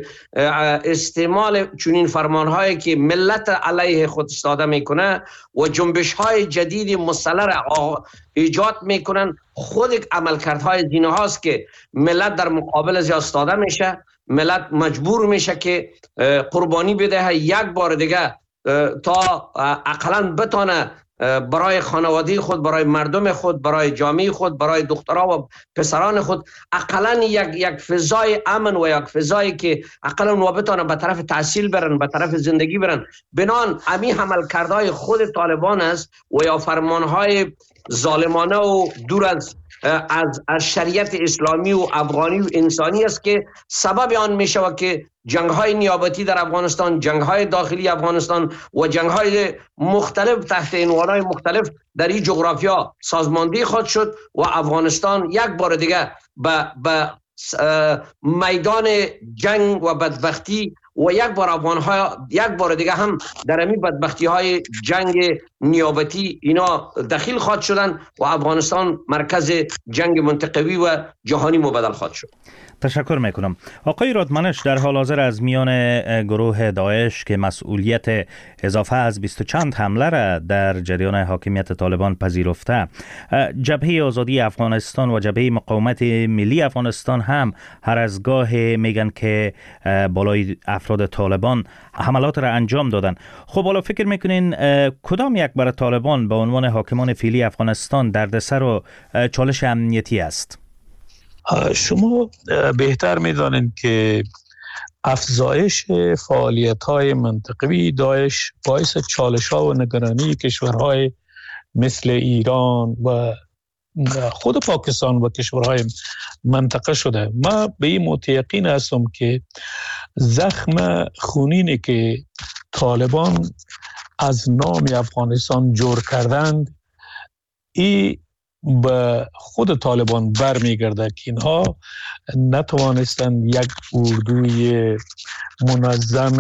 استعمال چنین فرمانهایی که ملت علیه خود استفاده میکنه و جنبشهای جدید مسلح ایجاد میکنن، خود عملکردهای دینه هاست که ملت در مقابل از استفاده میشه، ملت مجبور میشه که قربانی بده یک بار دیگه تا اقلاً بتانه برای خانواده خود، برای مردم خود، برای جامعه خود، برای دخترها و پسران خود اقلاً یک فضای امن و یک فضایی که اقلاً و بتانه به طرف تحصیل برن، به طرف زندگی برن. بنان امی عملکردهای خود طالبان است و یا فرمانهای ظالمانه و دور از شریعت اسلامی و افغانی و انسانی است که سبب آن می شود که جنگ‌های نیابتی در افغانستان، جنگ‌های داخلی افغانستان و جنگ‌های مختلف تحت عنوان‌های مختلف در این جغرافیا سازماندهی خواهد شد و افغانستان یک بار دیگه به میدان جنگ و بدبختی و یک بار دیگه هم در همین بدبختی های جنگ نیابتی اینا دخیل خواهد شدن و افغانستان مرکز جنگ منطقوی و جهانی مبدل خواهد شد. تشکر میکنم. آقای رادمنش، در حال حاضر از میان گروه داعش که مسئولیت اضافه از 20 چند حمله را در جریان حاکمیت طالبان پذیرفته، جبهه آزادی افغانستان و جبهه مقاومت ملی افغانستان هم هر از گاه میگن که بالای افراد طالبان حملات را انجام دادن. خب حالا فکر میکنین کدام یک برای طالبان به عنوان حاکمان فعلی افغانستان دردسر و چالش امنیتی است؟ شما بهتر میدانید که افزایش فعالیت‌های منطقوی داعش باعث چالش‌ها و نگرانی کشورهای مثل ایران و خود پاکستان و کشورهای منطقه شده. ما به این متیقن هستم که زخم خونینی که طالبان از نام افغانستان جور کردند، این به خود طالبان برمیگرده که اینها نتوانستند یک اردوی منظم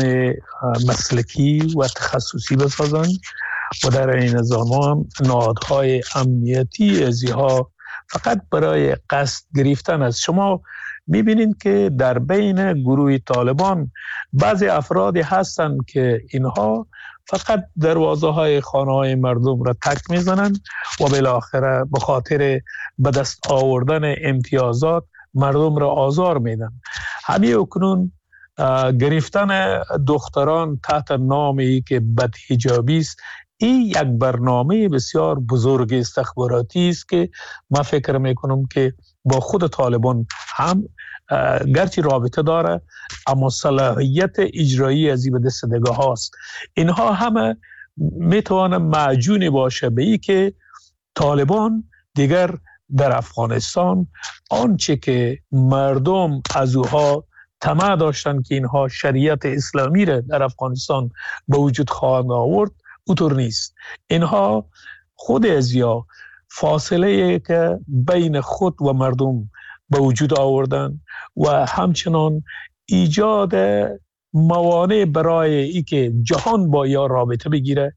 مسلکی و تخصصی بسازند و در این زمان نهادهای امنیتی ازیها فقط برای قصد گرفتن است. شما میبینید که در بین گروه طالبان بعضی افرادی هستند که اینها فقط دروازه های خانه های مردم را تک میزنند و بالاخره به خاطر به دست آوردن امتیازات مردم را آزار میدن. همین اکنون گرفتن دختران تحت نامی که بدحجابی است، این یک برنامه بسیار بزرگ استخباراتی است که من فکر میکنم که با خود طالبان هم گرچه رابطه داره اما صلاحیت اجرایی از این به دست دگاه هاست. اینها همه میتوانه معجونی باشه به ای که طالبان دیگر در افغانستان آنچه که مردم از اوها طمع داشتن که اینها شریعت اسلامی را در افغانستان به وجود خواهند آورد اونطور نیست. اینها خود از یا فاصله که بین خود و مردم به وجود آوردن و همچنان ایجاد موانع برای ای که جهان با یا رابطه بگیره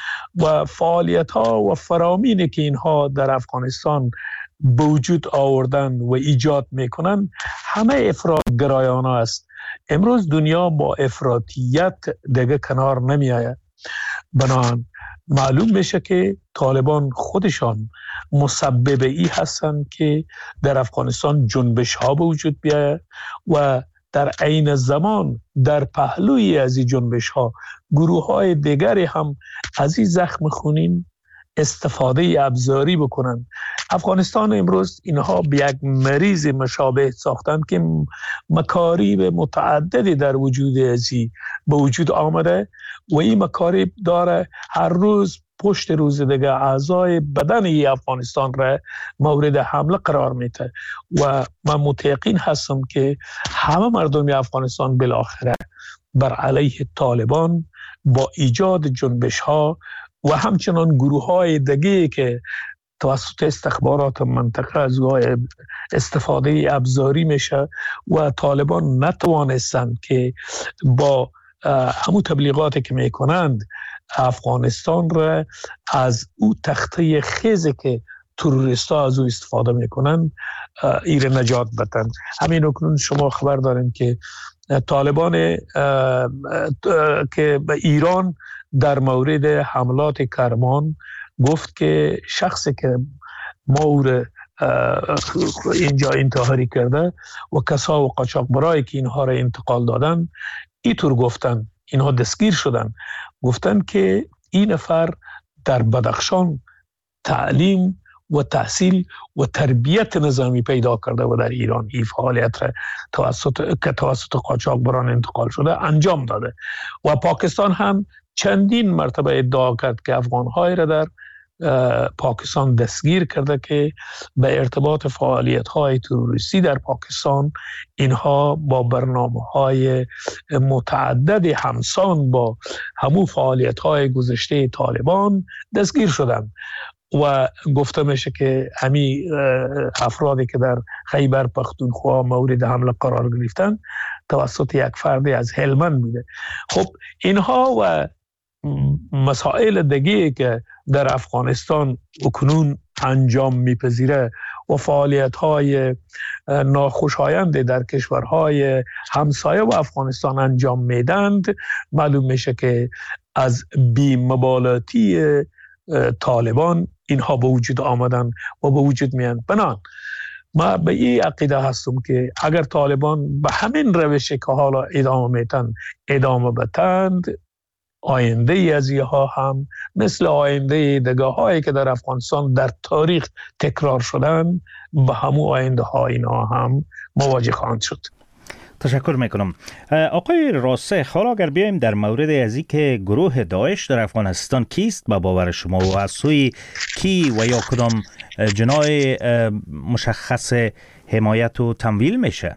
و فعالیت ها و فرامینی که اینها در افغانستان به وجود آوردن و ایجاد میکنن همه افراط گرایانه است. امروز دنیا با افراطیت دیگه کنار نمی آید. بنابراین معلوم میشه که طالبان خودشان مسبب ای هستند که در افغانستان جنبش ها به وجود بیاید و در عین زمان در پهلوی از این جنبش ها گروه های دیگری هم از این زخم خونین استفاده ابزاری بکنن. افغانستان امروز اینها به یک مریض مشابه ساختن که مکاریب متعددی در وجود ازی به وجود آمده و این مکاریب داره هر روز پشت روز دیگه اعضای بدن ای افغانستان را مورد حمله قرار میده و من متیقن هستم که همه مردم افغانستان بالاخره بر علیه طالبان با ایجاد جنبش ها و همچنان گروه های دیگه که توسط استخبارات منطقه از استفاده ابزاری میشه و طالبان نتوانستند که با همون تبلیغاتی که میکنند افغانستان را از او تخته خیزی که تروریستا از او استفاده میکنند ایر نجات بدن. همین اکنون شما خبر دارین که طالبان که به ایران در مورد حملات کرمان گفت که شخصی که ما او را اینجا انتحاری کرده و کسا و قاچاقبرایی که اینها را انتقال دادن اینطور گفتن، اینها دستگیر شدن، گفتن که این نفر در بدخشان تعلیم و تحصیل و تربیت نظامی پیدا کرده و در ایران این فعالیت را توسط قاچاقبران انتقال شده انجام داده و پاکستان هم چندین مرتبه ادعا کرد که افغان‌های را در پاکستان دستگیر کرده که به ارتباط فعالیت‌های تروریستی در پاکستان اینها با برنامه‌های متعدد همسان با همون فعالیت‌های گذشته طالبان دستگیر شدند و گفته میشه که همین افرادی که در خیبر پختونخوا مورد حمله قرار گرفتن توسط یک فردی از هلمند بوده. خب اینها و مسائل دیگه که در افغانستان اکنون انجام میپذیره و فعالیت‌های ناخوشایند در کشورهای همسایه و افغانستان انجام میدند معلوم میشه که از بی‌مبالاتی طالبان اینها به وجود آمدن و به وجود میان. بنان ما به این عقیده هستم که اگر طالبان به همین روشی که حالا ادامه بدند آینده از اینها هم مثل آینده دگاه هایی که در افغانستان در تاریخ تکرار شدن به همون آینده ها اینها هم مواجه خواهند شد. تشکر میکنم. آقای راسخ، حالا اگر بیایم در مورد از این که گروه داعش در افغانستان کیست به باور شما و از سوی کی و یا کدام جناح مشخص حمایت و تمویل میشه؟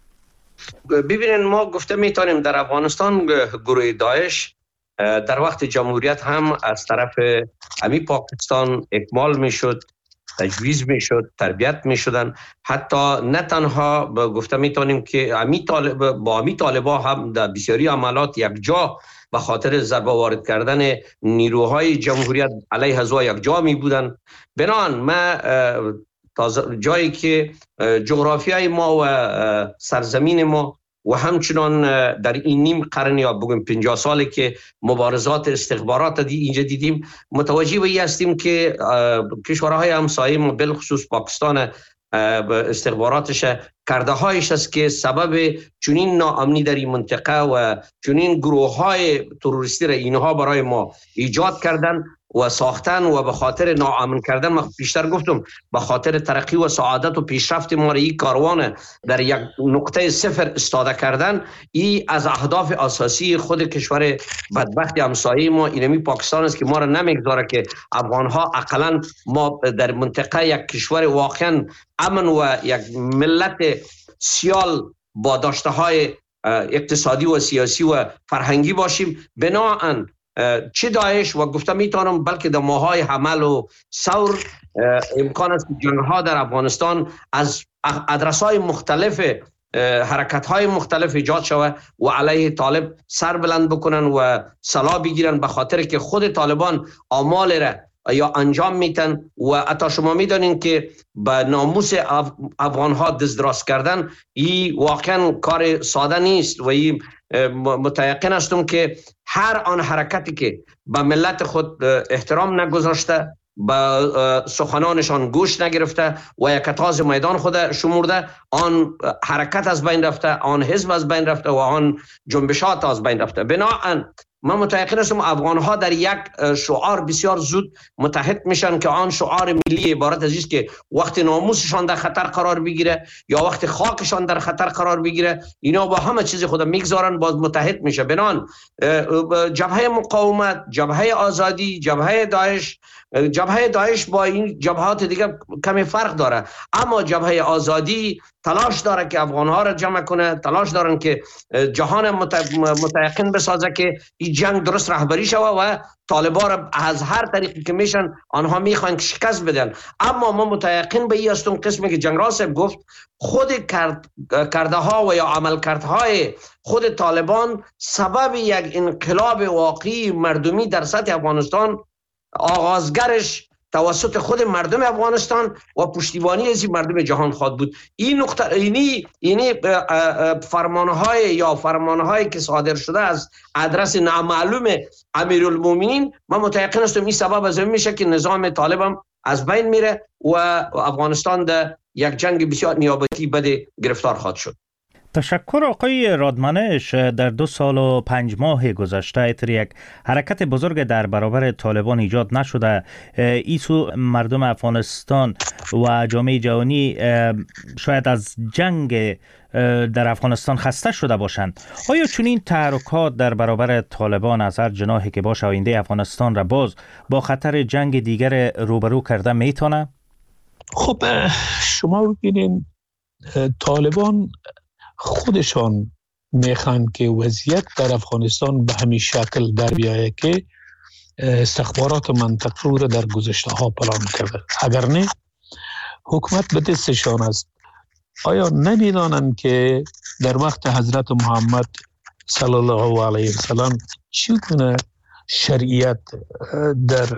ببینید ما گفته میتونیم در افغانستان گروه داعش در وقت جمهوریت هم از طرف امی پاکستان اکمال میشد، تجویز میشد، تربیت میشدن. حتی نه تنها گفته میتونیم که با امی طالبا هم در بسیاری عملات یک جا به خاطر ضربه وارد کردن نیروهای جمهوریت علیه ازوا یک جا می بودن. بنان ما جایی که جغرافیای ما و سرزمین ما و همچنان در این نیم قرن یا بگویم 50 سالی که مبارزات استخبارات اینجا دیدیم متوجه به این هستیم که کشورهای همسایه ما بالخصوص پاکستان استخباراتش کرده هایش است که سبب چنین ناامنی در این منطقه و چنین گروه های تروریستی را اینها برای ما ایجاد کردن و ساختن و به خاطر ناامن کردن، من پیشتر گفتم به خاطر ترقی و سعادت و پیشرفت ما را این کاروان در یک نقطه صفر استاده کردن. این از اهداف اساسی خود کشور بدبخت همسایه ما اینمی پاکستان است که ما را نمیگذاره که افغانها اقلا ما در منطقه یک کشور واقعا امن و یک ملت سیال با داشته های اقتصادی و سیاسی و فرهنگی باشیم. بناهن چه داعش و گفتم میتونم بلکه در ماهای حمل و ثور امکان است که جنگ‌ها در افغانستان از ادرس‌های مختلف حرکت‌های مختلف ایجاد شود و علیه طالب سر بلند بکنن و سلاح بگیرن، به خاطر که خود طالبان آمال را یا انجام میتن و حتی شما میدانین که به ناموس افغان‌ها دزدراز کردن این واقعا کار ساده نیست و این متیقن هستم که هر آن حرکتی که به ملت خود احترام نگذاشته، به سخنانشان گوش نگرفته و یک تاز میدان خود شمرده، آن حرکت از بین رفته، آن حزب از بین رفته و آن جنبشات از بین رفته. بنابراین من متأکد هستم افغان‌ها در یک شعار بسیار زود متحد میشن که آن شعار ملی عبارت از است که وقتی ناموسشان در خطر قرار بگیره یا وقتی خاکشان در خطر قرار بگیره، اینا با همه چیز خود میگذارن، باز متحد میشه. بنان جبهه مقاومت، جبهه آزادی، جبهه داعش با این جبهات دیگه کمی فرق داره، اما جبهه آزادی تلاش داره که افغان‌ها را جمع کنه، تلاش دارن که جهان متيقن بسازه که این جنگ درست رهبری شوه و طالبان را از هر طریقی که میشن آنها میخوان که شکست بدن. اما ما متيقن به این هستیم قسمی که جنگ راسب گفت خود کرده ها و یا عملکردهای خود طالبان سبب یک انقلاب واقعی مردمی در سطح افغانستان، آغازگرش توسط خود مردم افغانستان و پشتیبانی از مردم جهان خواهد بود. این نقطه اینی فرمانهای که صادر شده از ادرس نامعلوم امیرالمومنین، من متأکد هستم این سبب از این میشه که نظام طالب هم از بین میره و افغانستان در یک جنگ بسیار نیابتی بده گرفتار خواهد شد. تشکر آقای رادمنش. در 2 سال و 5 ماه گذشته اتر یک حرکت بزرگ در برابر طالبان ایجاد نشده. ایسو مردم افغانستان و جامعه جهانی شاید از جنگ در افغانستان خسته شده باشند. آیا چنین تحرکات در برابر طالبان از هر جناحی که باشه آینده افغانستان را باز با خطر جنگ دیگر روبرو کرده میتونه؟ خب شما ببینید طالبان خودشان میخوان که وضعیت در افغانستان به همین شکل در بیایه که استخبارات منطقه را در گذشته ها پلان کرده. اگر نه حکومت به دستشان است. آیا نمیدانند که در وقت حضرت محمد صلی الله علیه وسلم چگونه شریعت در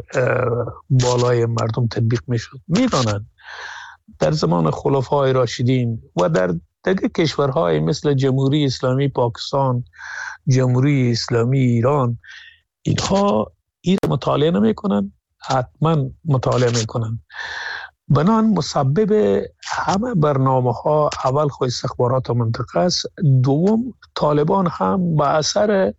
بالای مردم تطبیق میشد؟ میدانند. در زمان خلفای راشدین و در دیگه کشورهای مثل جمهوری اسلامی پاکستان، جمهوری اسلامی ایران، اینها این مطالعه نمی کنن، حتما مطالعه می کنن. بنان مسبب همه برنامه ها اول خود استخبارات منطقه است، دوم طالبان هم به اثر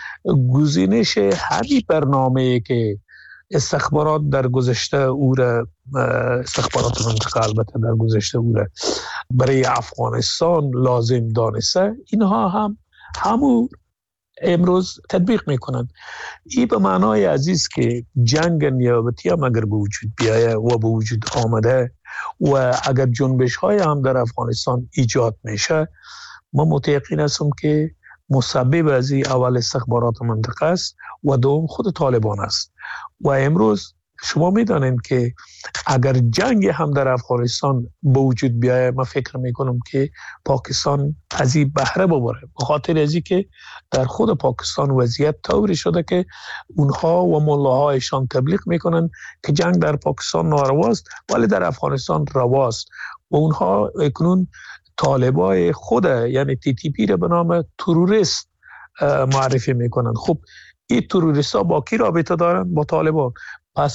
گزینش همین برنامه‌ای که استخبارات در گذشته او را استخبارات منطقه البته در گذشته او را برای افغانستان لازم دانسته، اینها هم همون امروز تطبیق میکنند. این به معنای عزیز که جنگ نیابتی هم اگر به وجود بیایه و به وجود آمده و اگر جنبش های هم در افغانستان ایجاد میشه، ما متيقن هستم که مسبب از این اول استخبارات منطقه است و دوم خود طالبان است. و امروز شما میدانید که اگر جنگ هم در افغانستان به وجود بیایه، من فکر میکنم که پاکستان از این بهره ببره، به خاطر از که در خود پاکستان وضعیت طوری شده که اونها و ملاهایشان تبلیغ میکنن که جنگ در پاکستان نارواست ولی در افغانستان رواست و اونها اکنون طالبای خود یعنی TTP را به نام تروریست معرفی میکنن. خب این تروریست ها با کی رابطه دارن؟ با طالبان. پس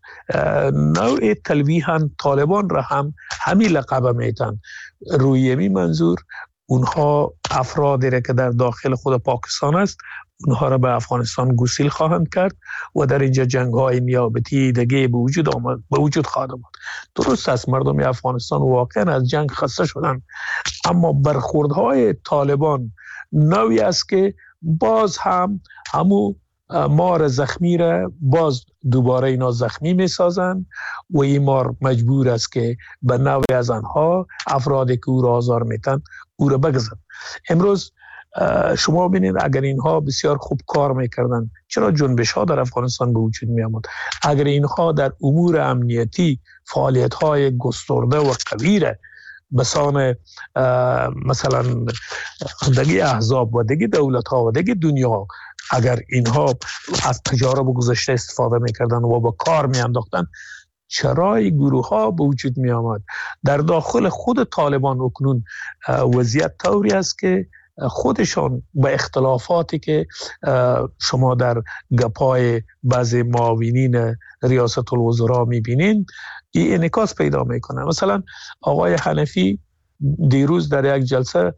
نوع تلویحاً طالبان را هم همین لقب میتن. روی همین منظور اونها افرادی را که در داخل خود پاکستان است اونها را به افغانستان گسیل خواهند کرد و در اینجا جنگ های نیابتی دیگه به وجود خواهد آمد. درست است مردم افغانستان واقعا از جنگ خسته شدن، اما برخوردهای طالبان نوعی است که باز هم همو مار زخمی را باز دوباره اینا زخمی می سازند و این مار مجبور است که به نوعی از آنها افرادی که او را آزار میتن او را بگزن. امروز شما ببینید اگر اینها بسیار خوب کار میکردن چرا جنبش ها در افغانستان به وجود می آمد؟ اگر اینها در امور امنیتی فعالیت های گسترده و قوی را بسان مثلا دیگه احزاب و دیگه دولت ها و دیگه دنیا اگر اینها از تجارب گذشته استفاده میکردن و با کار میانداختن چرا این گروه ها به وجود می آمد؟ در داخل خود طالبان اکنون وضعیت طوری است که خودشان به اختلافاتی که شما در گپای بعضی معاونین ریاست الوزراء میبینین این انعکاس پیدا میکنه. مثلا آقای حنفی دیروز در یک جلسه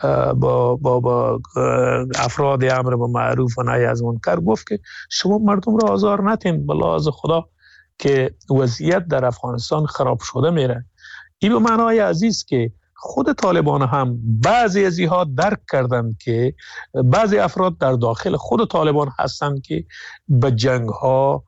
با افراد امر بالمعروف و نهی از منکر گفت که شما مردم را آزار ندین به لحاظ خدا که وضعیت در افغانستان خراب شده میره. این به معنای عزیز که خود طالبان هم بعضی از اینها درک کردند که بعضی افراد در داخل خود طالبان هستند که به جنگ ها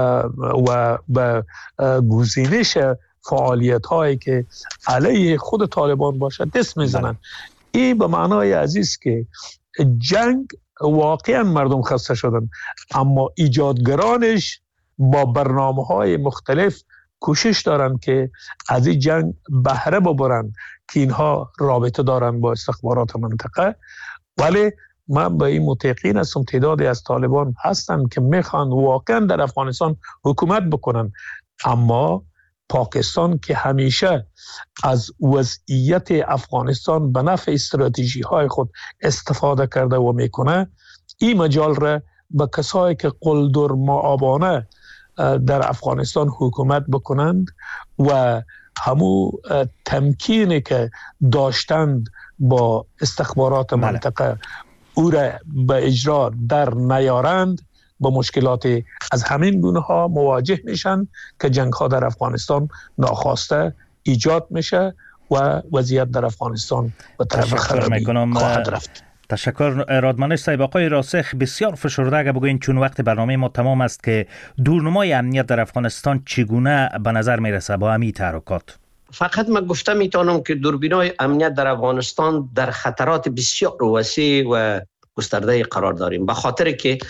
و به گزینش فعالیت هایی که علیه خود طالبان باشد دست میزنند. این به معنای عزیز که جنگ واقعا مردم خسته شدن، اما ایجادگرانش با برنامه‌های مختلف کوشش دارن که از این جنگ بهره ببرن که اینها رابطه دارن با استخبارات منطقه. ولی من به این متقین هستم تعدادی از طالبان هستن که میخوان واقعا در افغانستان حکومت بکنن، اما پاکستان که همیشه از وضعیت افغانستان به نفع استراتژی های خود استفاده کرده و میکنه این مجال را به کسایی که قلدر معابانه در افغانستان حکومت بکنند و همو تمکینی که داشتند با استخبارات منطقه او را به اجرا در نیارند با مشکلات از همین گونه ها مواجه میشن که جنگ ها در افغانستان ناخواسته ایجاد میشه و وضعیت در افغانستان به طرف خرابی خواهد رفت. تشکر رادمنش صاحب. آقای راسخ بسیار فشرده اگه بگوین چون وقت برنامه ما تمام است که دورنمای امنیت در افغانستان چگونه به نظر میرسه با همین تحرکات؟ فقط من گفته میتونم که دوربینای امنیت در افغانستان در خطرات بسیار وسیع و گسترده قرار داریم، به خاطر که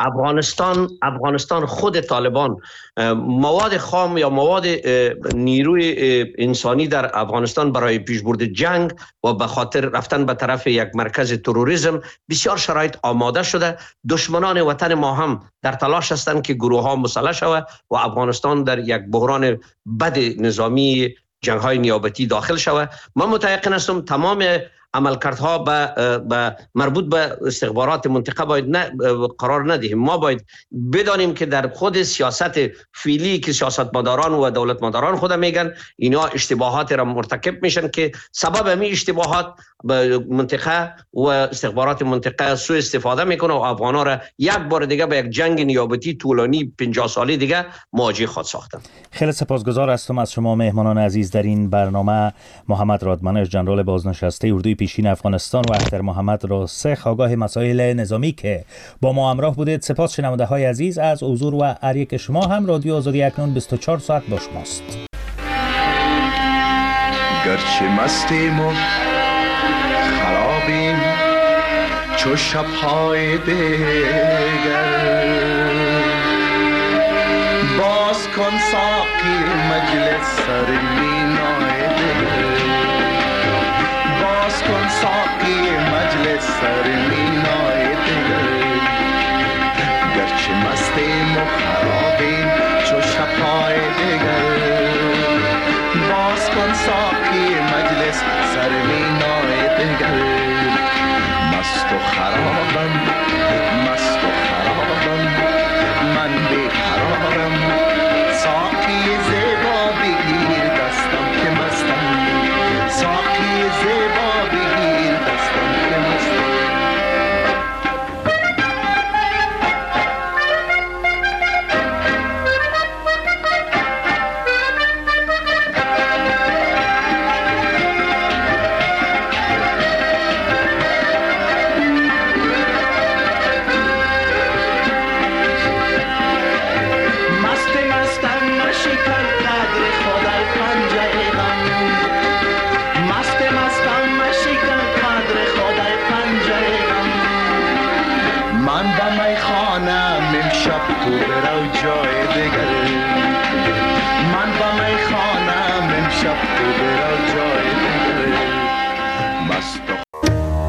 افغانستان خود طالبان مواد خام یا مواد نیروی انسانی در افغانستان برای پیشبرد جنگ و به خاطر رفتن به طرف یک مرکز تروریسم بسیار شرایط آماده شده. دشمنان وطن ما هم در تلاش هستند که گروه ها مسلح شود و افغانستان در یک بحران بد نظامی جنگ های نیابتی داخل شود. من متيقن هستم تمام عملکردها به مربوط به استخبارات منطقه باید قرار ندهیم. ما باید بدانیم که در خود سیاست فعلی که سیاستمداران و دولتمداران خود میگن اینا اشتباهات را مرتکب میشن که سبب همین اشتباهات به منطقه و استخبارات منطقه سوء استفاده میکنه و افغانا را یک بار دیگه به یک جنگ نیابتی طولانی 50 ساله دیگه مواجه خود ساختن. خیلی سپاسگزار هستم از شما مهمانان عزیز در این برنامه. محمد رادمنش ژنرال بازنشسته اردوی پیشین افغانستان و اختر محمد راسخ آگاه مسائل نظامی که با ما همراه بودید. سپاس شنونده های عزیز از حضور و هر یک شما. هم رادیو آزادی اکنون 24 ساعت با شماست. گرچه مستیم و خرابیم چو شب‌های دیگر، باز کن ساقی مجلس سر مینای دگر، باز کن ساقی مجلس سر مینای دگر. گرچه مستیم و خرابیم چو شب‌های دیگر، باز کن ساقی مجلس سر مینای دگر. مست و خرابم مست و خرابم من بیقرارم، امشب تو برو جای دیگر من با میخانم امشب تو